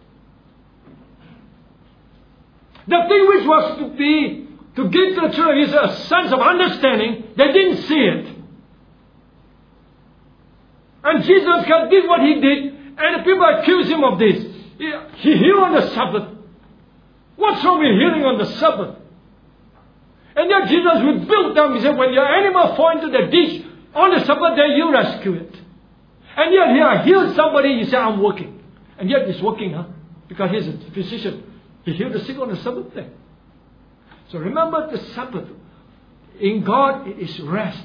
The thing which was to be, to give to the children of Israel a sense of understanding, they didn't see it. And Jesus Christ did what he did, and the people accused him of this. He, he healed on the Sabbath. What's wrong with healing on the Sabbath? And yet Jesus rebuked them. He said, when your animal fall into the ditch on the Sabbath day, you rescue it. And yet here I healed somebody, you say, I'm working. And yet he's working, huh? Because he's a physician. He healed the sick on the Sabbath day. So remember the Sabbath. In God it is rest.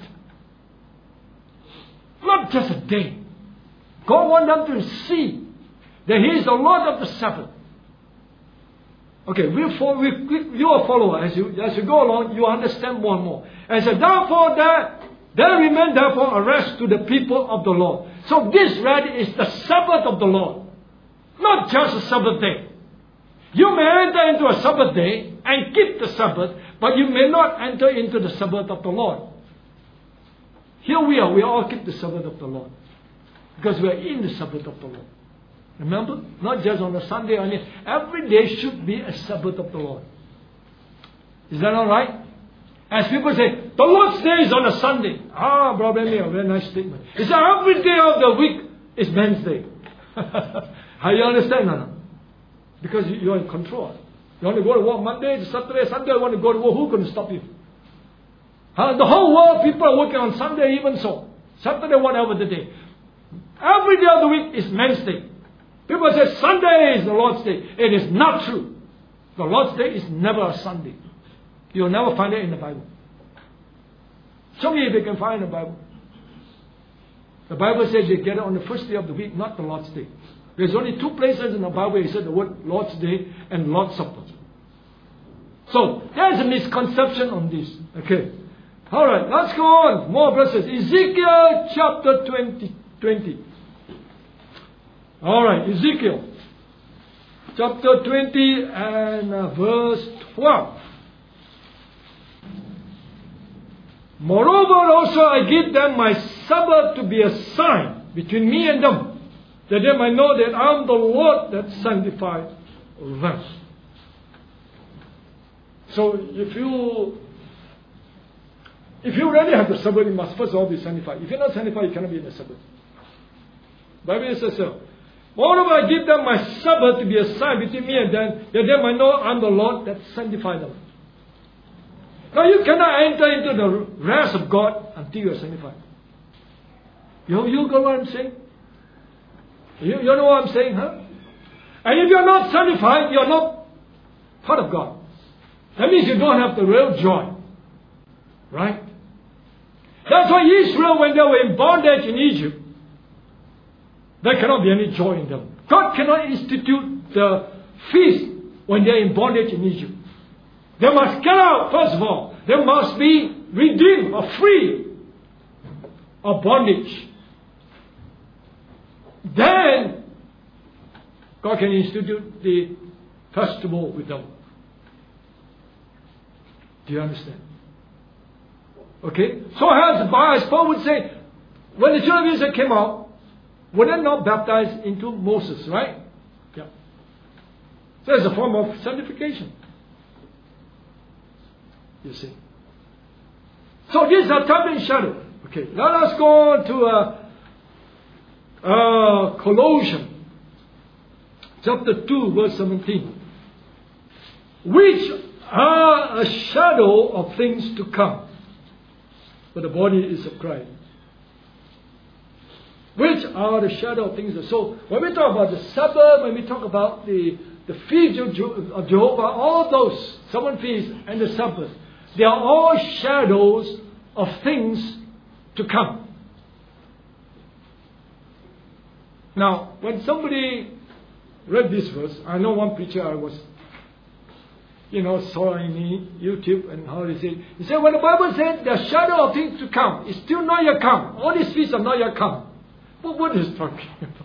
Not just a day. God wants them to see that He is the Lord of the Sabbath. Okay, we follow, we, we, you are follower. As you, as you go along, you understand more and more. And so therefore there, there remain therefore a rest to the people of the Lord. So this rest is the Sabbath of the Lord. Not just a Sabbath day. You may enter into a Sabbath day and keep the Sabbath, but you may not enter into the Sabbath of the Lord. Here we are, we all keep the Sabbath of the Lord. Because we are in the Sabbath of the Lord. Remember? Not just on a Sunday only. Every day should be a Sabbath of the Lord. Is that alright? As people say, the Lord's Day is on a Sunday. Ah, Brother Lee, a very nice statement. He said, every day of the week is Men's Day. How you understand that? Because you are in control. You want to go to work Monday, Saturday, Sunday, you want to go to work, who's going to stop you? Huh? The whole world, people are working on Sunday even so. Saturday, whatever the day. Every day of the week is Men's Day. People say Sunday is the Lord's Day. It is not true. The Lord's Day is never a Sunday. You'll never find it in the Bible. Show me if you can find it in the Bible. The Bible says you get it on the first day of the week, not the Lord's Day. There's only two places in the Bible where it said the word Lord's Day and Lord's Supper. So, there's a misconception on this. Okay. Alright, let's go on. More verses. Ezekiel chapter twenty. twenty. Alright, Ezekiel chapter twenty and uh, verse twelve. Moreover also I give them my Sabbath to be a sign between me and them, that they might know that I am the Lord that sanctifies them. So if you if you already have the Sabbath, you must first of all be sanctified. If you're not sanctified, you cannot be in the Sabbath. Bible says so. Moreover, I give them my Sabbath to be a sign between me and them, that they might know I am the Lord that sanctifies them. Now you cannot enter into the rest of God until you are sanctified. You, you got what I'm saying? You, you know what I'm saying, huh? And if you are not sanctified, you are not part of God. That means you don't have the real joy. Right? That's why Israel, when they were in bondage in Egypt, there cannot be any joy in them. God cannot institute the feast when they are in bondage in Egypt. They must get out, first of all. They must be redeemed or free of bondage. Then, God can institute the festival with them. Do you understand? Okay? So as, as Paul would say, when the children of Israel came out, were they not baptized into Moses, right? Yeah. So it's a form of sanctification. You see. So this is a time in shadow. Okay, let us go on to uh, uh, Colossians chapter two, verse seventeen. Which are a shadow of things to come. But the body is of Christ. Which are the shadow of things. So when we talk about the Sabbath, when we talk about the, the feast of Jehovah, all those seven feasts and the Sabbath, They are all shadows of things to come. Now, when somebody read this verse, I know one preacher I was, you know, saw in YouTube and how they say, he said, when the Bible said the shadow of things to come, it's still not yet come. All these feasts are not yet come. But what is talking about?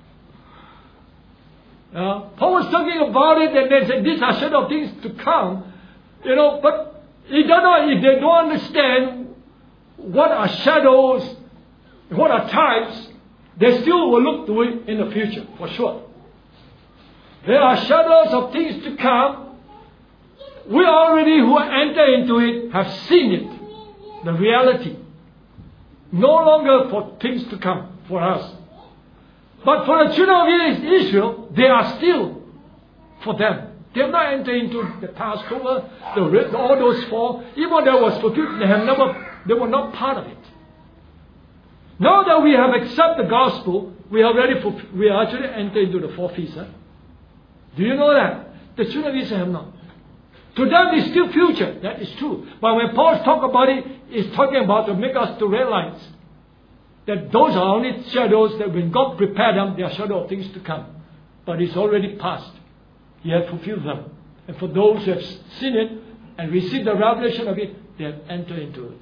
Uh, Paul was talking about it and they said, these are shadow of things to come. You know, but you don't know, if they don't understand what are shadows, what are types, they still will look to it in the future, for sure. There are shadows of things to come. We already who enter into it have seen it, the reality. No longer for things to come for us. But for the children of Israel, they are still for them. They have not entered into the Passover, the, all those four. Even though that was fulfilled, they have never, they were not part of it. Now that we have accepted the gospel, we are ready for, we are actually entered into the four feasts. Huh? Do you know that? The children of Israel have not. To them it's still future. That is true. But when Paul talks about it, he's talking about to make us to realize that those are only shadows that when God prepared them, they are shadows of things to come. But it's already past. He has fulfilled them. And for those who have seen it and received the revelation of it, they have entered into it.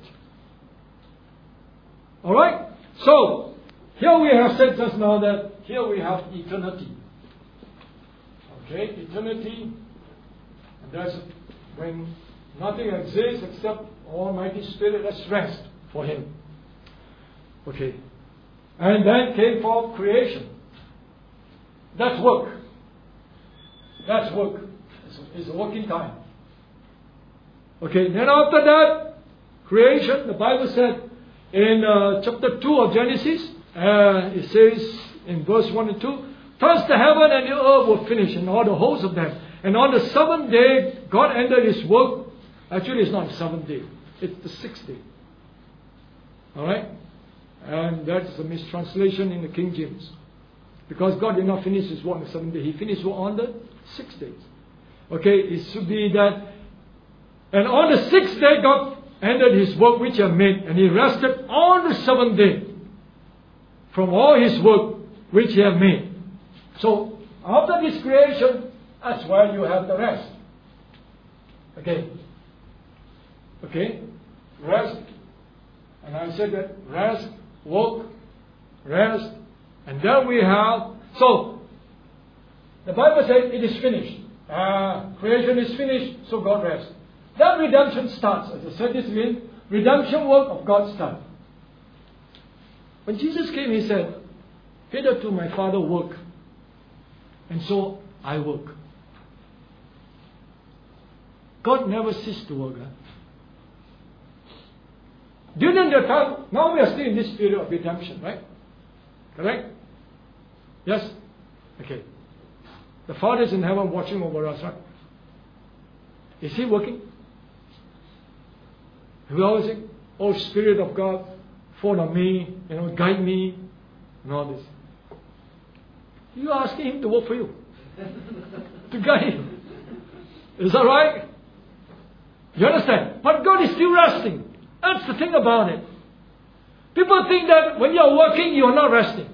Alright? So, here we have said just now that here we have eternity. Okay? Eternity. And that's when nothing exists except Almighty Spirit. Let's rest for Him. Okay. And then came forth creation. That's work. That's work. It's, it's a working time. Okay. Then after that, creation, the Bible said in uh, chapter two of Genesis, uh, it says in verse one and two, thus the heaven and the earth were finished, and all the hosts of them. And on the seventh day, God ended His work. Actually, it's not the seventh day. It's the sixth day. Alright? And that's a mistranslation in the King James. Because God did not finish His work on the seventh day. He finished work on the sixth day. Okay, it should be that. And on the sixth day, God ended His work which He had made. And He rested on the seventh day from all His work which He had made. So, after this creation, that's where you have the rest. Okay. Okay. Rest. And I said that rest, work, rest. And then we have, so, the Bible says it is finished. Uh, creation is finished, so God rests. Then redemption starts. As I said this again, redemption work of God starts. When Jesus came, He said, hitherto my Father work, and so I work. God never ceased to work. Huh? During the time, now we are still in this period of redemption, right? Correct? Yes? Okay. The Father is in heaven watching over us, right? Is He working? We always say, oh Spirit of God, fall on me, you know, guide me, and all this. You are asking Him to work for you. To guide you. Is that right? You understand? But God is still resting. That's the thing about it. People think that when you are working, you are not resting.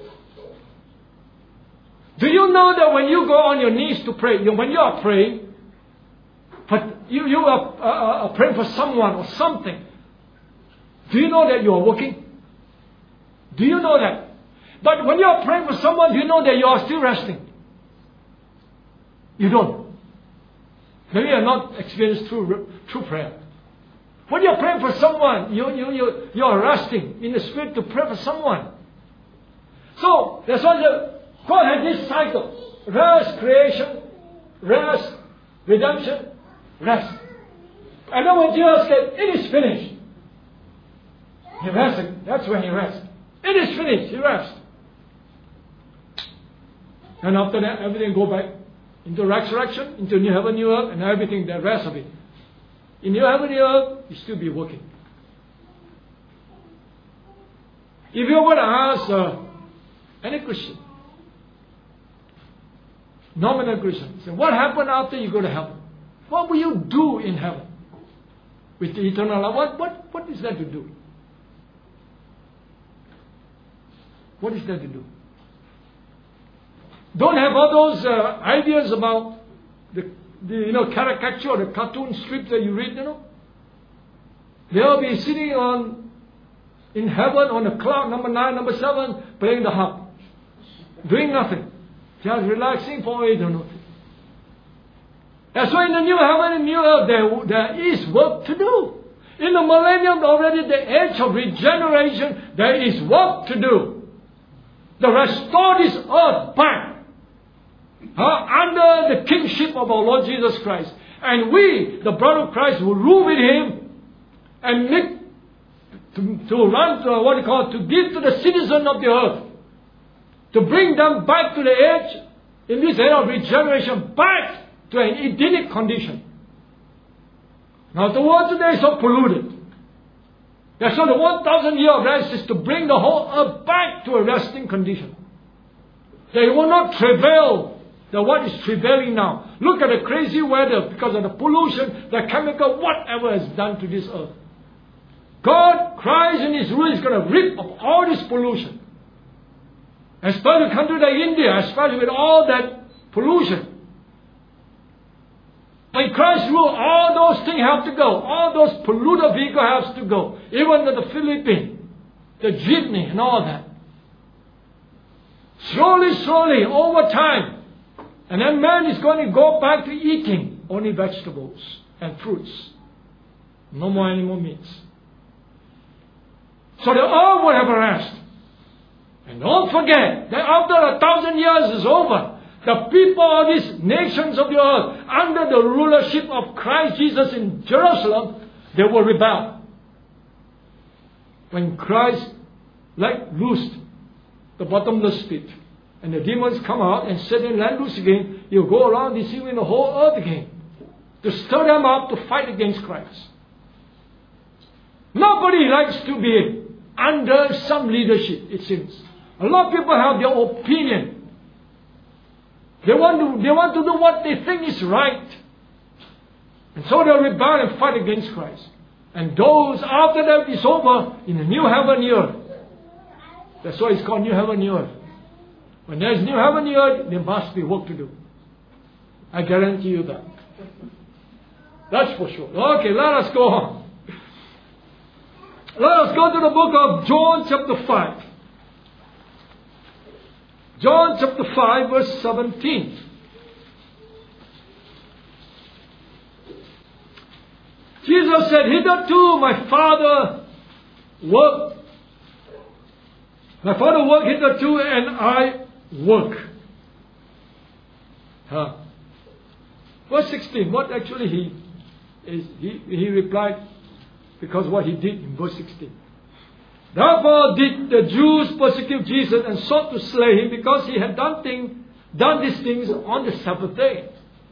Do you know that when you go on your knees to pray, you, when you are praying, but you, you are, uh, are praying for someone or something, do you know that you are working? Do you know that? But when you are praying for someone, do you know that you are still resting? You don't. Maybe you are not experienced through, through prayer. When you are praying for someone, you, you, you, you are resting in the Spirit to pray for someone. So, that's why the, God had this cycle. Rest, creation, rest, redemption, rest. And then when Jesus said, it is finished, He rested. That's when He rests. It is finished. He rests. And after that, everything go back into resurrection, into new heaven, new earth, and everything, the rest of it. In new heaven, new earth, you still be working. If you were to ask uh, any Christian, nominal Christian, say, what happened after you go to heaven? What will you do in heaven? with the eternal life. What, what, what is that to do? What is that to do? Don't have all those uh, ideas about the, the you know caricature or the cartoon strips that you read, you know. They'll be sitting on in heaven on the cloud number nine, number seven, playing the harp. Doing nothing. Just relaxing for eternity. And so in the new heaven and new earth, there, there is work to do. In the millennium, already the age of regeneration, there is work to do. To restore this earth back uh, under the kingship of our Lord Jesus Christ. And we, the bride of Christ, will rule with Him and make, to, to run to what you call, to give to the citizens of the earth, to bring them back to the age, in this era of regeneration, back to an Edenic condition. Now the world today is so polluted. Yeah, so the one thousand year of rest is to bring the whole earth back to a resting condition. They will not travail the what is travailing now. Look at the crazy weather because of the pollution, the chemical, whatever has done to this earth. God, Christ in His rule is going to rid of all this pollution. Especially a country like India, especially with all that pollution. When Christ rule, all those things have to go. All those polluted vehicles have to go. Even the Philippines, the jeepney and all that. Slowly, slowly, over time. And then man is going to go back to eating only vegetables and fruits. No more animal meats. So the earth will have a rest. And don't forget that after a thousand years is over, the people of these nations of the earth, under the rulership of Christ Jesus in Jerusalem, they will rebel. When Christ let loose the bottomless pit, and the demons come out and Satan let loose again, he'll go around deceiving the whole earth again, to stir them up to fight against Christ. Nobody likes to be under some leadership, it seems. A lot of people have their opinion. They want to, they want to do what they think is right. And so they'll rebel and fight against Christ. And those, after that is over, in the new heaven, new earth. That's why it's called new heaven, new earth. When there's new heaven, new earth, there must be work to do. I guarantee you that. That's for sure. Okay, let us go on. Let us go to the book of John chapter five. John chapter five verse seventeen. Jesus said, hitherto my Father worked. My Father worked hitherto and I work. Huh. Verse sixteen, what actually he is, he, he replied, because what he did in verse sixteen. Therefore did the Jews persecute Jesus and sought to slay him because he had done, thing, done these things on the Sabbath day.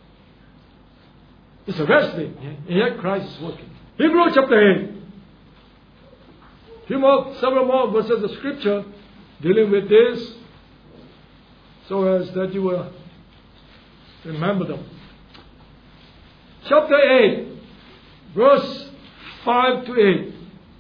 It's a rest day, and yet Christ is working. Hebrews chapter eight. Few more, several more verses of scripture dealing with this, so as that you will remember them. Chapter eight, verse five to eight.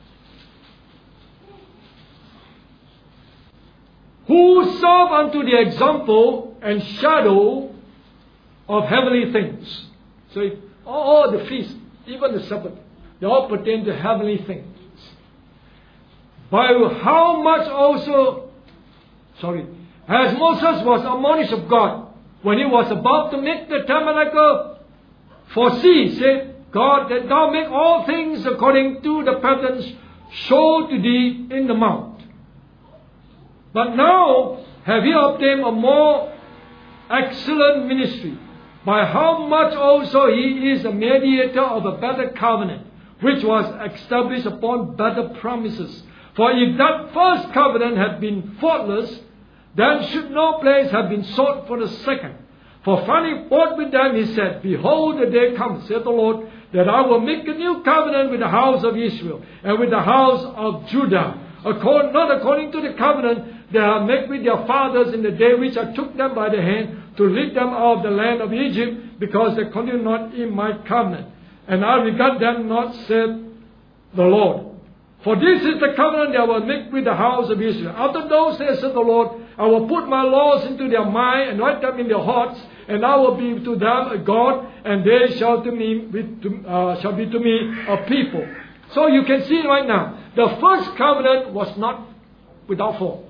Who serve unto the example and shadow of heavenly things. So all the feasts, even the Sabbath, they all pertain to heavenly things. By how much also, sorry, as Moses was admonished of God, when he was about to make the tabernacle, foresee, said God, that thou make all things according to the patterns showed to thee in the mount. But now have ye obtained a more excellent ministry, by how much also he is a mediator of a better covenant, which was established upon better promises. For if that first covenant had been faultless, then should no place have been sought for the second. For finding fault with them, he said, behold, the day comes, saith the Lord, that I will make a new covenant with the house of Israel and with the house of Judah, According, not according to the covenant that I made with their fathers in the day which I took them by the hand to lead them out of the land of Egypt, because they continued not in my covenant. and I regard them not, said the Lord. For this is the covenant that I will make with the house of Israel. After those days, said the Lord, I will put my laws into their mind and write them in their hearts, and I will be to them a God, and they shall to me be to, uh, shall be to me a people. So you can see right now, the first covenant was not without fault.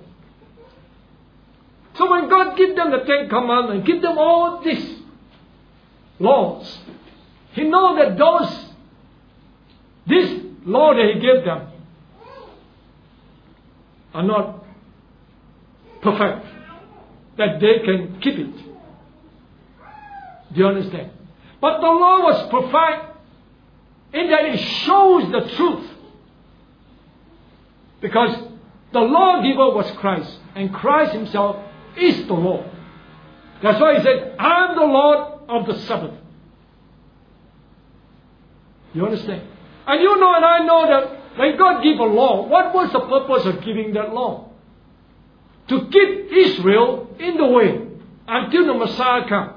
So when God give them the Ten Commandments, give them all these laws, He knows that those, this law that He gave them are not perfect, that they can keep it. Do you understand? But the law was perfect in that it shows the truth. Because the lawgiver was Christ, and Christ Himself is the law. That's why He said, I am the Lord of the Sabbath. You understand? And you know and I know that when God gave a law, what was the purpose of giving that law? To keep Israel in the way until the Messiah comes.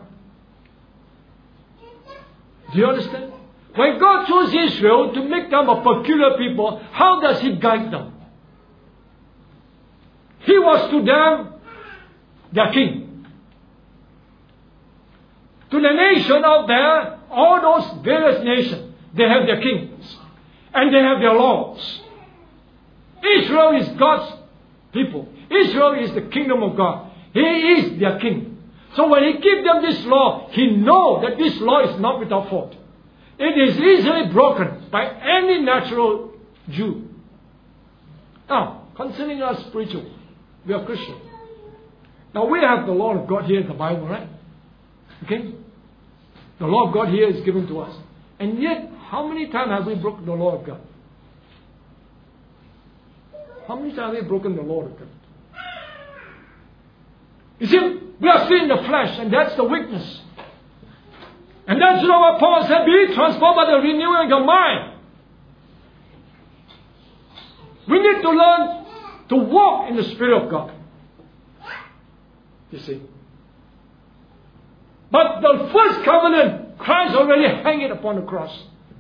Do you understand? When God chose Israel to make them a peculiar people, how does He guide them? He was to them their king. To the nation out there, all those various nations, they have their kings. And they have their laws. Israel is God's people. Israel is the kingdom of God. He is their king. So when He gives them this law, He knows that this law is not without fault. It is easily broken by any natural Jew. Now, concerning us spiritual, we are Christians. Now we have the law of God here in the Bible, right? Okay? The law of God here is given to us. And yet, how many times have we broken the law of God? How many times have we broken the law of God? You see, we are still in the flesh, and that's the weakness. And that's what Paul said, be transformed by the renewing of your mind. We need to learn to walk in the Spirit of God. You see. But the first covenant, Christ already hung it upon the cross.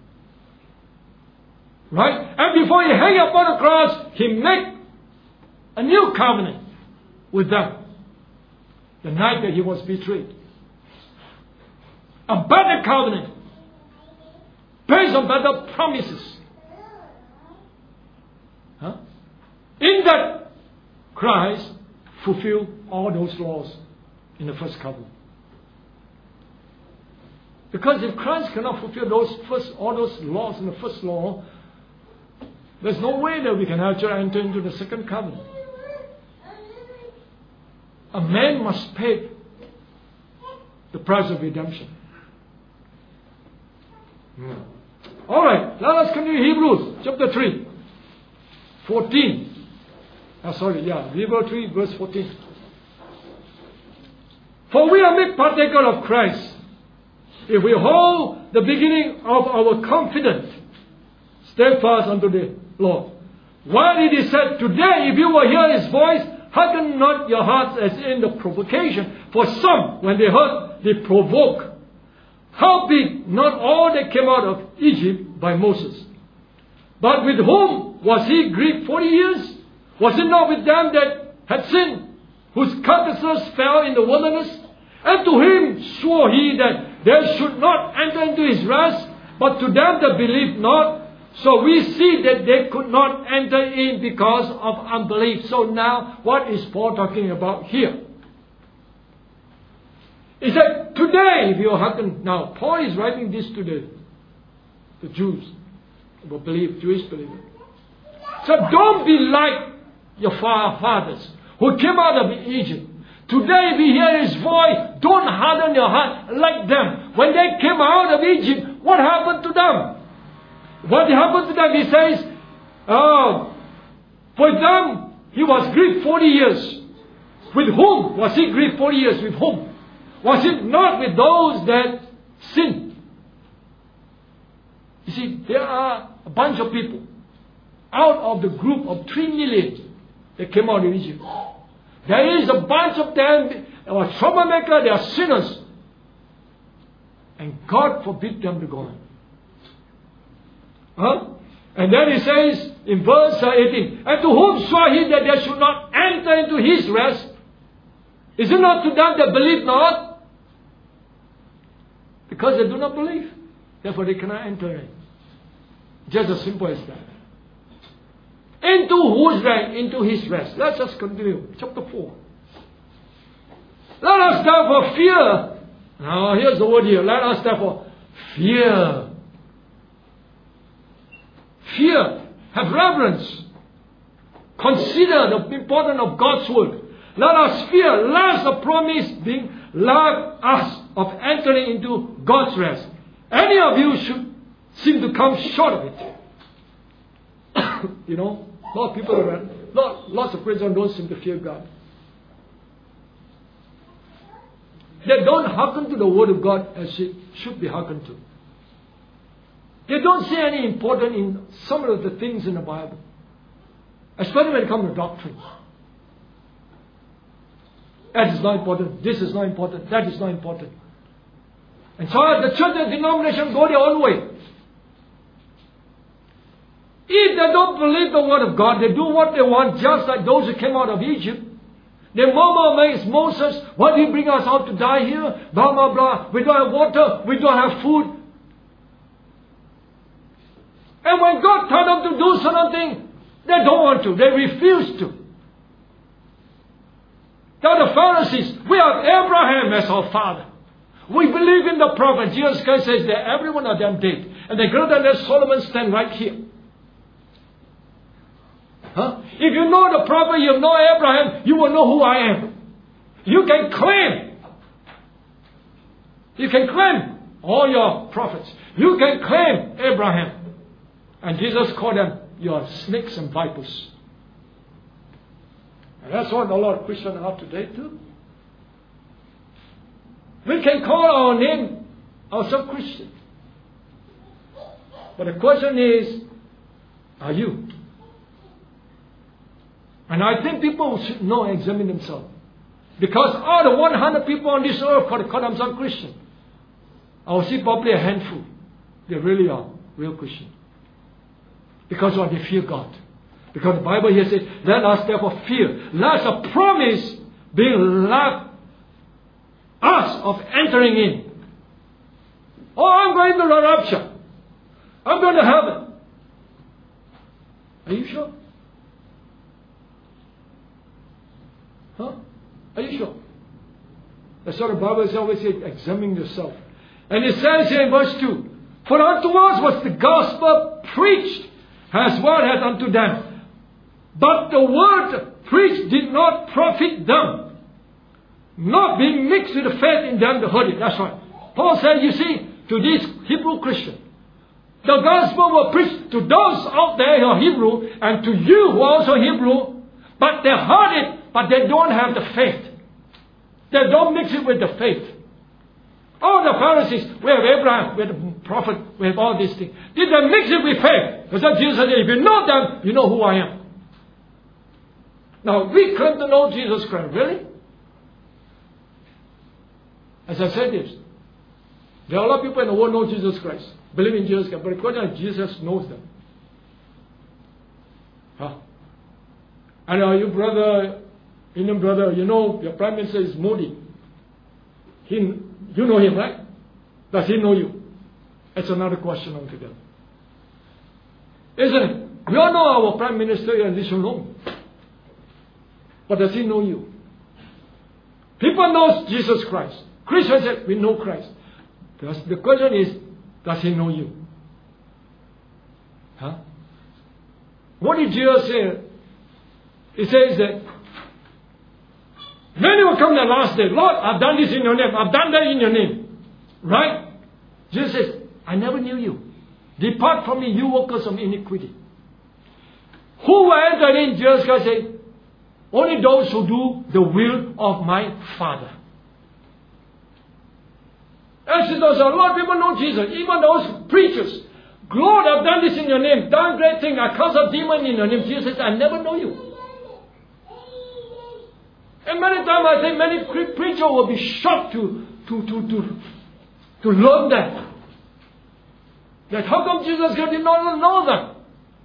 Right? And before He hung it upon the cross, He made a new covenant with them. The night that He was betrayed. A better covenant. Based on better promises. Huh? In that, Christ fulfilled all those laws in the first covenant. Because if Christ cannot fulfill those first, all those laws in the first law, there's no way that we can actually enter into the second covenant. A man must pay the price of redemption. Hmm. Alright, let us continue Hebrews chapter three. fourteen. Oh, sorry, yeah, Hebrews three verse fourteen. For we are made partaker of Christ, if we hold the beginning of our confidence steadfast unto the Lord. While it is said, today if you will hear His voice, harden not your hearts as in the provocation. For some, when they heard, they provoke. Howbeit, not all that came out of Egypt by Moses. But with whom was He grieved forty years? Was it not with them that had sinned, whose carcasses fell in the wilderness? And to Him swore He that they should not enter into His rest, but to them that believed not. So we see that they could not enter in because of unbelief. So now, what is Paul talking about here? He said, today, if you hearken, now, Paul is writing this to the, the Jews, who believe, Jewish believers. So don't be like your fathers, who came out of Egypt. Today, if you hear His voice, don't harden your heart like them. When they came out of Egypt, what happened to them? What happened to them? He says, oh, for them, He was grieved forty years. With whom was He grieved forty years? With whom? Was it not with those that sinned? You see, there are a bunch of people out of the group of three million that came out of Egypt. There is a bunch of them that were troublemakers, they are sinners. And God forbid them to go in. Huh? And then he says in verse eighteen, and to whom swore he that they should not enter into his rest? Is it not to them that believe not? Because they do not believe. Therefore they cannot enter in. Just as simple as that. Into whose rest? Into his rest. Let's just continue. Chapter four. Let us therefore fear. Now here's the word here. Let us therefore fear. Fear. Have reverence. Consider the importance of God's word. Let us fear lest the promise being like us of entering into God's rest. Any of you should seem to come short of it. You know, a lot of people around, lot, lots of Christians don't seem to fear God. They don't hearken to the word of God as it should be hearkened to. They don't see any importance in some of the things in the Bible. Especially when it comes to doctrine. That is not important. This is not important. That is not important. And so the church and denomination go their own way. If they don't believe the word of God, they do what they want, just like those who came out of Egypt. They murmur against Moses, why did he bring us out to die here? Blah, blah, blah. We don't have water. We don't have food. And when God told them to do something, they don't want to. They refuse to. Now the Pharisees, we have Abraham as our father. We believe in the prophet. Jesus Christ says that every one of them did. And the greater than Solomon stand right here. Huh? If you know the prophet, you know Abraham, you will know who I am. You can claim. You can claim all your prophets. You can claim Abraham. And Jesus called them your snakes and vipers. And that's what a lot of Christians are today too. We can call our name ourselves Christian. But the question is, are you? And I think people should know and examine themselves. Because all the one hundred people on this earth call, call themselves Christian. I will see probably a handful. They really are real Christian. Because what? They fear God. Because the Bible here says, let us therefore fear, lest a promise being like us of entering in. Oh, I'm going to the rapture. I'm going to heaven. Are you sure? Huh? Are you sure? That's what the Bible always says, examine yourself. And it says here in verse two, for unto us was the gospel preached as well as unto them. But the word preached did not profit them, not being mixed with the faith in them that heard it. That's right. Paul said, you see, to these Hebrew Christians, the gospel was preached to those out there who are Hebrew and to you who are also Hebrew, but they heard it, but they don't have the faith. They don't mix it with the faith. All the Pharisees, we have Abraham, we have the prophet, we have all these things. Did they mix it with faith? Because Jesus said, if you know them, you know who I am. Now, we claim to know Jesus Christ. Really? As I said this, there are a lot of people in the world know Jesus Christ, believe in Jesus Christ, but the question is, Jesus knows them. Huh? I know you brother, Indian brother, you know your Prime Minister is Modi. He, you know him, right? Does he know you? That's another question altogether. Isn't it? We all know our Prime Minister and this alone. But does he know you? People know Jesus Christ. Christians say, we know Christ. The question is, does he know you? Huh? What did Jesus say? He says that many will come the last day. Lord, I've done this in your name. I've done that in your name. Right? Jesus says, I never knew you. Depart from me, you workers of iniquity. Who will enter in? Jesus Christ said, only those who do the will of my Father. Actually, there's a lot of people know Jesus. Even those preachers. Lord, I've done this in your name. Done great thing. I cast a demon in your name. Jesus says, I never know you. And many times I think many preachers will be shocked to, to, to, to, to learn that. That how come Jesus Christ did not know that?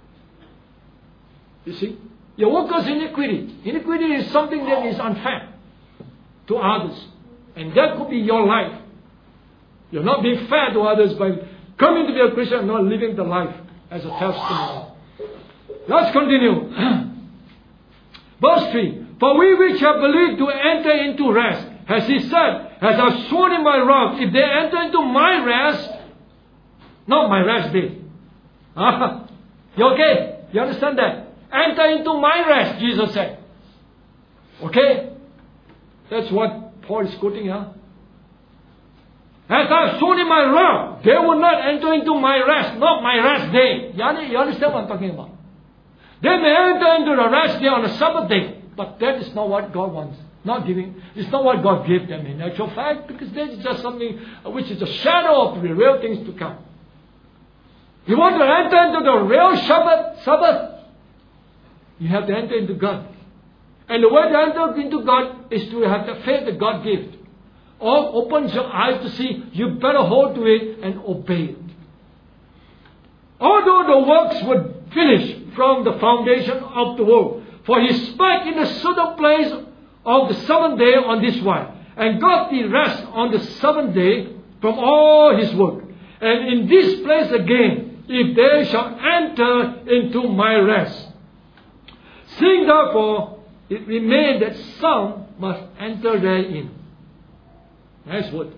You see? Your workers' iniquity. Iniquity is something that is unfair to others. And that could be your life. You're not being fair to others by coming to be a Christian and not living the life as a testimony. Let's continue. Verse three. For we which have believed to enter into rest, as he said, as I've sworn in my wrath, if they enter into my rest, not my rest day. Ah, you okay? You understand that? Enter into my rest, Jesus said. Okay? That's what Paul is quoting here. As I've sworn in my wrath, they will not enter into my rest, not my rest day. You understand what I'm talking about? They may enter into the rest day on the Sabbath day, but that is not what God wants. Not giving, it's not what God gave them in actual fact, because that is just something which is a shadow of the real things to come. You want to enter into the real Sabbath, Sabbath, you have to enter into God. And the way to enter into God is to have the faith that God gives. Or opens your eyes to see, you better hold to it and obey it. Although the works were finished from the foundation of the world, for he spake in a certain place of the seventh day on this one, and got the rest on the seventh day from all his work. And in this place again, if they shall enter into my rest. Seeing therefore it remained that some must enter therein. Nice word.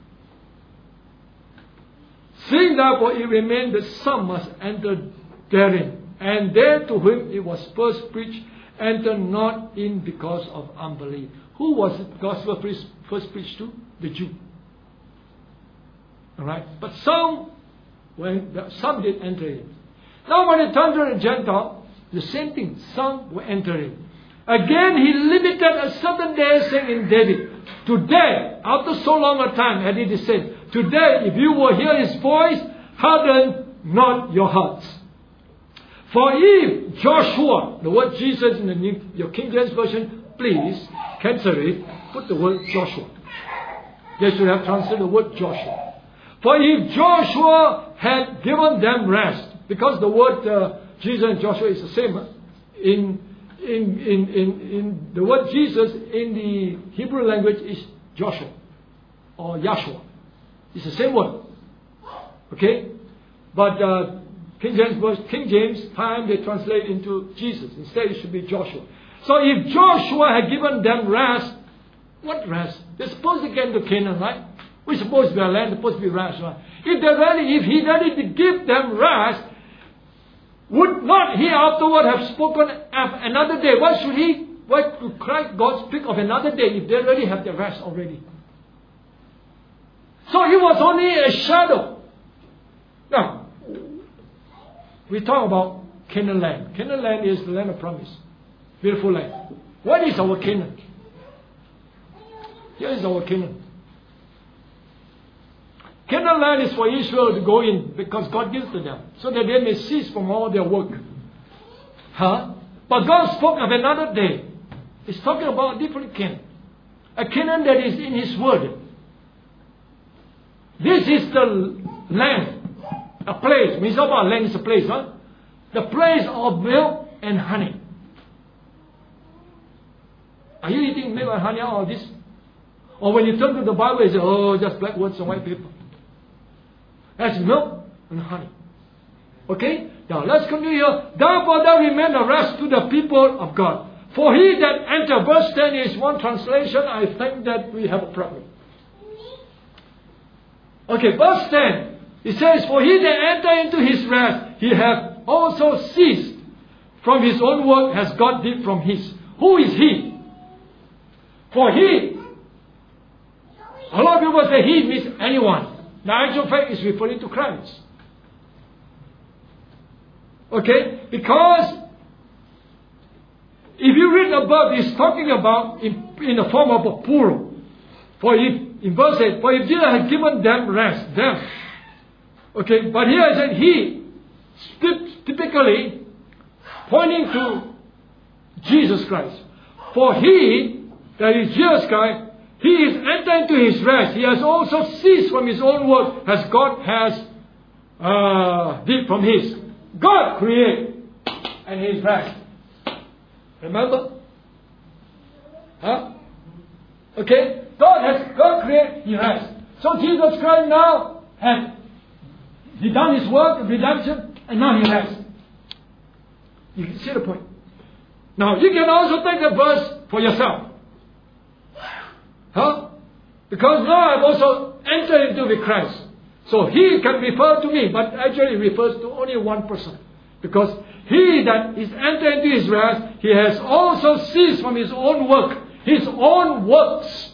Seeing therefore it remained that some must enter therein. And they to whom it was first preached enter not in because of unbelief. Who was the gospel first preached to? The Jew. Alright? But some, when some did enter in. Now when it turned to the Gentile, the same thing. Some were entering. Again, he limited a certain day, saying in David, today, after so long a time, had it is said, today, if you will hear his voice, harden not your hearts. For if Joshua, the word Jesus in the New, your King James Version, please, cancel it, put the word Joshua. They should have translated the word Joshua. For if Joshua had given them rest, because the word uh, Jesus and Joshua is the same, huh? in In, in, in, in the word Jesus in the Hebrew language is Joshua or Yahshua. It's the same word. Okay? But uh, King James King James time they translate into Jesus. Instead it should be Joshua. So if Joshua had given them rest, what rest? They're supposed to get into Canaan, right? We're supposed to be a land, supposed to be rest, right? If they ready, if he ready to give them rest, would not he afterward have spoken of another day? Why should he, why should Christ, God speak of another day if they already have the rest already? So it was only a shadow. Now, we talk about Canaan land. Canaan land is the land of promise. Beautiful land. What is our Canaan? Here is our Canaan. Canaan land is for Israel to go in because God gives to them, so that they may cease from all their work. Huh? But God spoke of another day. He's talking about a different Canaan. A Canaan that is in His Word. This is the land. A place. When we talk about land, it's a place, huh? The place of milk and honey. Are you eating milk and honey out of this? Or when you turn to the Bible, you say, oh, just black words and white paper. That's milk and honey. Okay? Now let's continue here. Therefore there remain the rest to the people of God. For he that enter, verse ten is one translation. I think that we have a problem. Okay, verse ten. It says, for he that enter into his rest, he hath also ceased from his own work as God did from his. Who is he? For he, a lot of people say he means anyone. The actual fact is referring to Christ. Okay? Because if you read above, it's talking about in, in the form of a plural. For if, in verse eight, for if Jesus had given them rest, them. Okay? But here I said he, typically pointing to Jesus Christ. For he, that is Jesus Christ, he is entered into his rest. He has also ceased from his own work as God has uh, did from His. God create and He rest. Remember? Huh? Okay? God has God create, He rest. So Jesus Christ now has He done His work of redemption and now He rests. You can see the point. Now you can also take the verse for yourself. Huh? Because now I've also entered into with Christ. So He can refer to me, but actually it refers to only one person. Because he that is entered into His rest, he has also ceased from his own work. His own works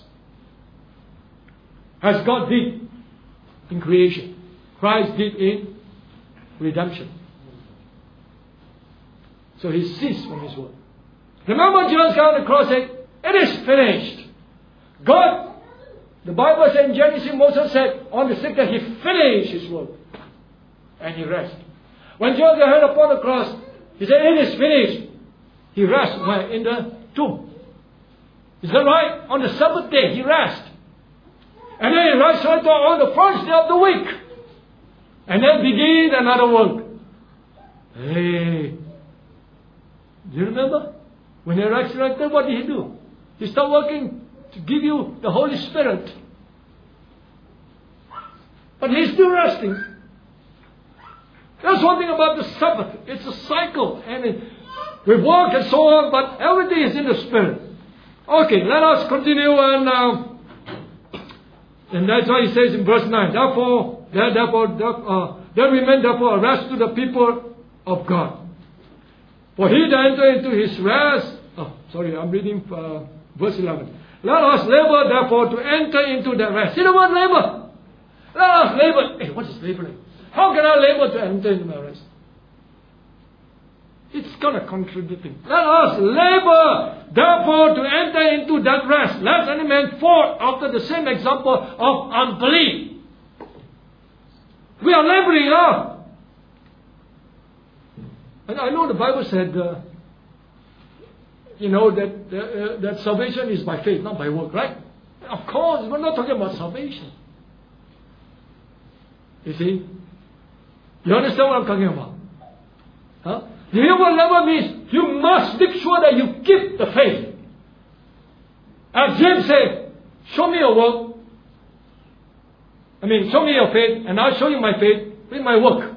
as God did in creation. Christ did in redemption. So He ceased from His work. Remember Jesus on the cross said, it is finished. God, the Bible says in Genesis, Moses said, on the sixth day He finished His work. And He rested. When Jesus hung upon the cross, He said, it is finished. He rested where? In the tomb. Is that right? On the Sabbath day, He rested. And then He rested on the first day of the week. And then began another work. Hey. Do you remember? When He resurrected, what did He do? He started working to give you the Holy Spirit. But He's still resting. That's one thing about the Sabbath. It's a cycle. And it, we work and so on, but everything is in the Spirit. Okay, let us continue and uh, and that's why He says in verse nine, Therefore, there, therefore, uh, there remain therefore a rest to the people of God. For he that entered into his rest, oh, sorry, I'm reading uh, verse eleven. Let us labor therefore to enter into that rest. See the word labor? Let us labor. Hey, what is laboring? How can I labor to enter into my rest? It's kind of contradicting. Let us labor therefore to enter into that rest. Lest any man fall after the same example of unbelief. We are laboring now. And I know the Bible said, uh, you know, that uh, that salvation is by faith, not by work, right? Of course, we're not talking about salvation. You see? You understand what I'm talking about? Huh? You hear what labor means? You must make sure that you keep the faith. As James said, show me your work. I mean, show me your faith, and I'll show you my faith with my work.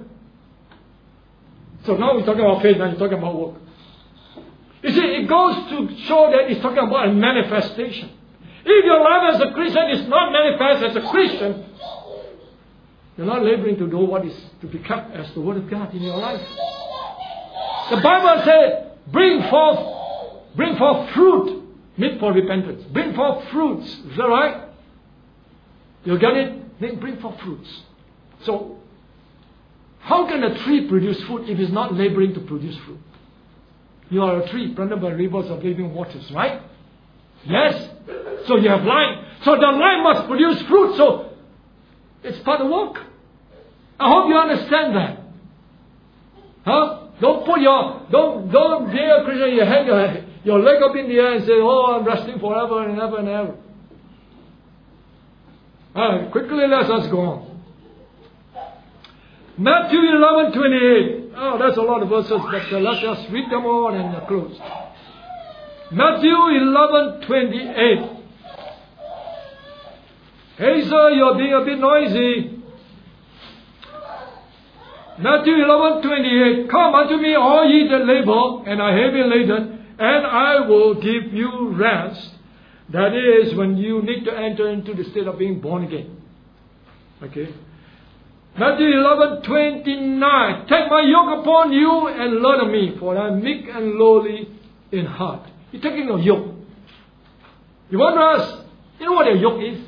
So now we're talking about faith, now we're talking about work. You see, it goes to show that it's talking about a manifestation. If your life as a Christian is not manifest as a Christian, you're not laboring to do what is to be kept as the Word of God in your life. The Bible says, bring forth, bring forth fruit, meet for repentance. Bring forth fruits. Is that right? You get it? Then bring forth fruits. So, how can a tree produce fruit if it's not laboring to produce fruit? You are a tree planted by rivers of living waters, right? Yes. So you have life. So the life must produce fruit. So it's part of work. I hope you understand that. Huh? Don't put your, don't, don't be a Christian, you hang your, your leg up in the air and say, oh, I'm resting forever and ever and ever. Alright, quickly let us go on. Matthew eleven twenty-eight. Oh, that's a lot of verses, but uh, let's just read them all and uh, close. Matthew eleven twenty-eight. Hey sir, you're being a bit noisy. Matthew eleven twenty-eight. Come unto me, all ye that labor and are heavy laden, and I will give you rest. That is when you need to enter into the state of being born again. Okay. Matthew eleven twenty-nine. Take my yoke upon you and learn of me, for I am meek and lowly in heart. You're taking a yoke. You want to ask, you know what a yoke is?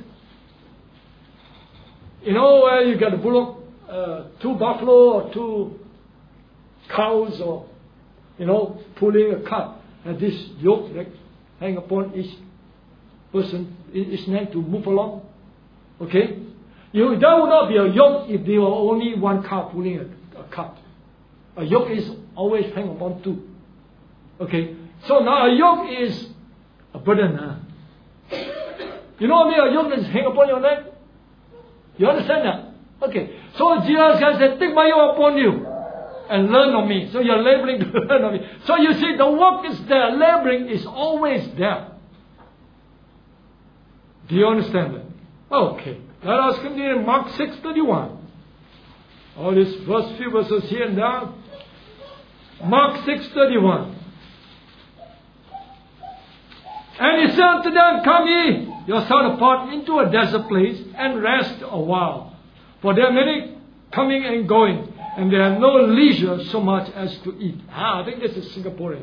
You know where you got a bullock, uh, two buffalo or two cows, or, you know, pulling a cart, and this yoke that hang upon each person, each neck to move along. Okay? You, that would not be a yoke if there were only one car pulling a, a cart. A yoke is always hang upon two. Okay? So now a yoke is a burden. Huh? You know what I mean? A yoke is hang upon your neck. You understand that? Okay. So Jesus Christ said, take my yoke upon you and learn of me. So you're laboring to learn of me. So you see, the work is there. Laboring is always there. Do you understand that? Okay. Let us continue in Mark six thirty-one. All these first few verses here and there. Mark six thirty-one. And he said unto them, come ye yourselves apart into a desert place and rest a while. For there are many coming and going, and they have no leisure so much as to eat. Ah, I think this is Singaporean.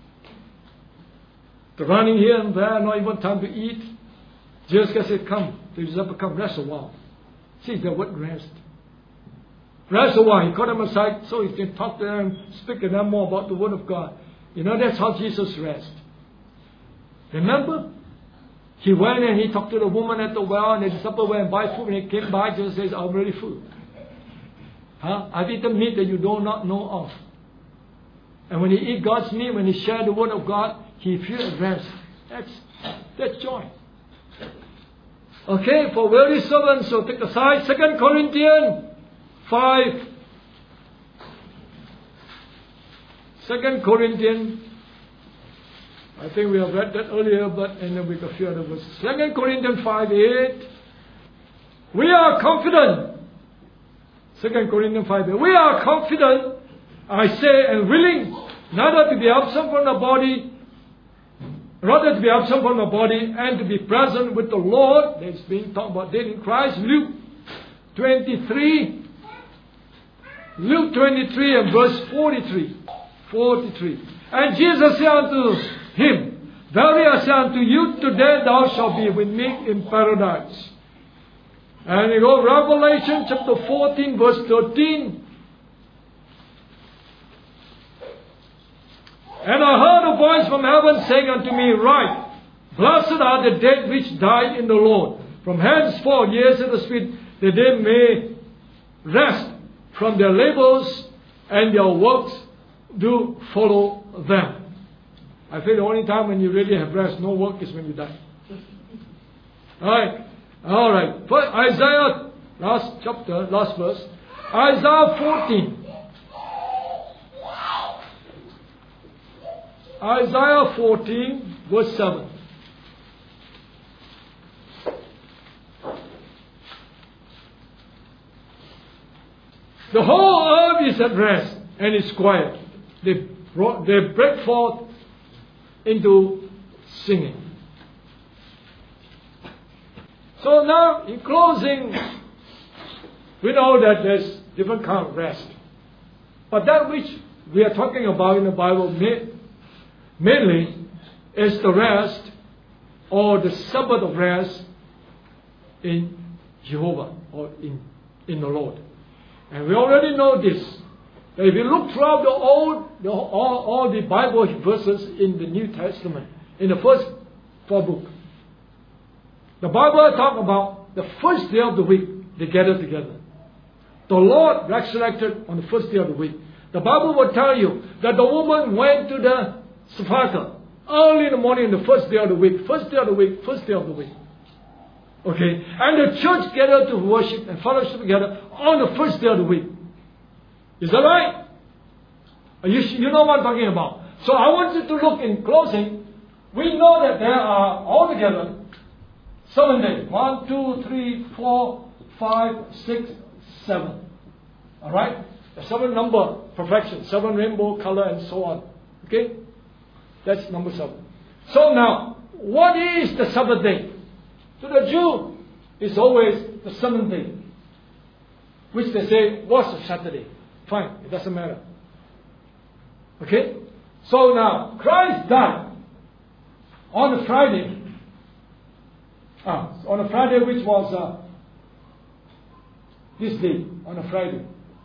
The running here and there, not even time to eat. Jesus Christ said, come, the disciples come, rest a while. See, the word rest. Rest a while. He called them aside so he can talk to them, speak to them more about the Word of God. You know, that's how Jesus rests. Remember? He went and he talked to the woman at the well, and the disciple went and buy food. When he came by, Jesus says, I'm ready food. Huh? I've eaten meat that you do not know of. And when he eat God's meat, when he share the Word of God, he feels rest. That's, that's joy. Okay, for weary servants, so take aside Second Corinthians five. Second Corinthians, I think we have read that earlier, but and then with a few other verses. Second Corinthians five eight. We are confident. Second Corinthians five eight. We are confident, I say, and willing, neither to be absent from the body, rather to be absent from the body and to be present with the Lord. That's being talked about dead in Christ. Luke twenty-three. Luke twenty-three and verse forty-three. forty-three. And Jesus said unto him, verily I say unto you, today thou shalt be with me in paradise. And you go Revelation chapter fourteen verse thirteen. And I heard a voice from heaven saying unto me, write, blessed are the dead which died in the Lord, from henceforth, years in the Spirit, that they may rest from their labors, and their works do follow them. I think the only time when you really have rest, no work, is when you die. Alright, alright. For Isaiah, last chapter, last verse, Isaiah fourteen. Isaiah fourteen, verse seven. The whole earth is at rest and is quiet. They, brought, they break forth into singing. So now, in closing, we know that there's different kind of rest. But that which we are talking about in the Bible mainly is the rest or the Sabbath of rest in Jehovah or in, in the Lord. And we already know this. That if you look throughout the old, the, all, all the Bible verses in the New Testament, in the first four books, the Bible talks about the first day of the week, they gather together. The Lord resurrected on the first day of the week. The Bible will tell you that the woman went to the sepulchre early in the morning, the first day of the week, first day of the week, first day of the week. Okay, and the church gathered to worship and fellowship together on the first day of the week. Is that right? You, you know what I'm talking about. So I want you to look in closing. We know that there are altogether seven days. One, two, three, four, five, six, seven. Alright? The seven number, perfection, seven rainbow color and so on. Okay? That's number seven. So now, what is the Sabbath day? To the Jew, it's always the seventh day, which they say was a Saturday. Fine, it doesn't matter. Okay? So now, Christ died on a Friday. Ah, on a Friday, which was uh, this day, on a Friday.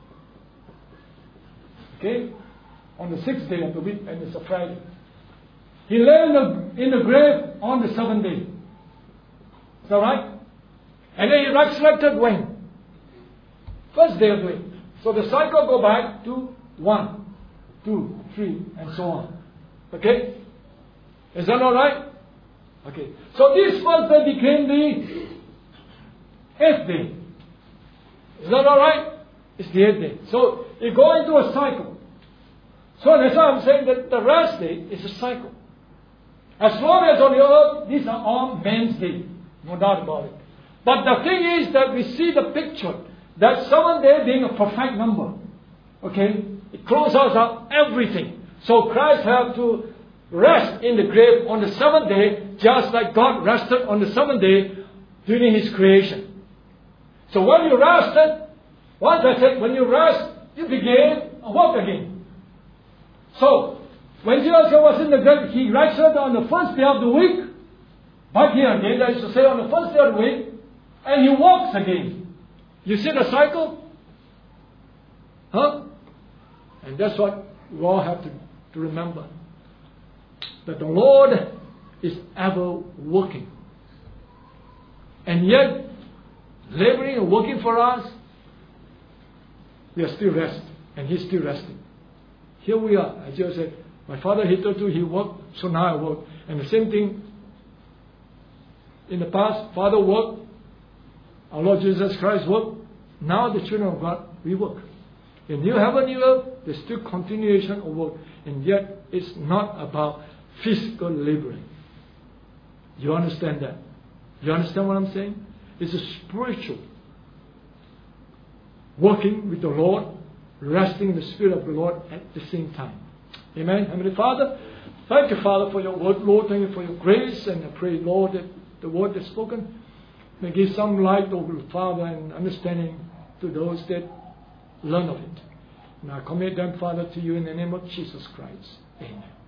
Okay? On the sixth day of the week, and it's a Friday. He lay in the, in the grave on the seventh day. Is that right? And then he resurrected when? First day of the week. So the cycle go back to one, two, three, and so on. Okay? Is that all right? Okay. So this first day became the eighth day. Is that alright? It's the eighth day. So you go into a cycle. So that's why I'm saying that the rest day is a cycle. As long as on the earth, these are all men's days. No doubt about it. But the thing is that we see the picture that seven day being a perfect number. Okay? It closes out everything. So Christ had to rest in the grave on the seventh day, just like God rested on the seventh day during His creation. So when you rested, once I said, when you rest, you begin a work again. So, when Jesus was in the grave, He rested on the first day of the week. But here again, that is to say, on the first day of the week, and He walks again. You see the cycle? Huh? And that's what we all have to, to remember. That the Lord is ever working. And yet, laboring and working for us, we are still resting. And He's still resting. Here we are. As Jesus said, my Father hitherto He worked, so now I work. And the same thing in the past, Father worked, our Lord Jesus Christ worked. Now the children of God, we work. In new heaven, new earth, there's still continuation of work. And yet, it's not about physical laboring. You understand that? You understand what I'm saying? It's a spiritual working with the Lord, resting in the Spirit of the Lord at the same time. Amen. Heavenly Father, thank you, Father, for your word, Lord. Thank you for your grace. And I pray, Lord, that the word that's spoken may give some light, over Father, and understanding to those that learn of it. And I commit them, Father, to you in the name of Jesus Christ. Amen.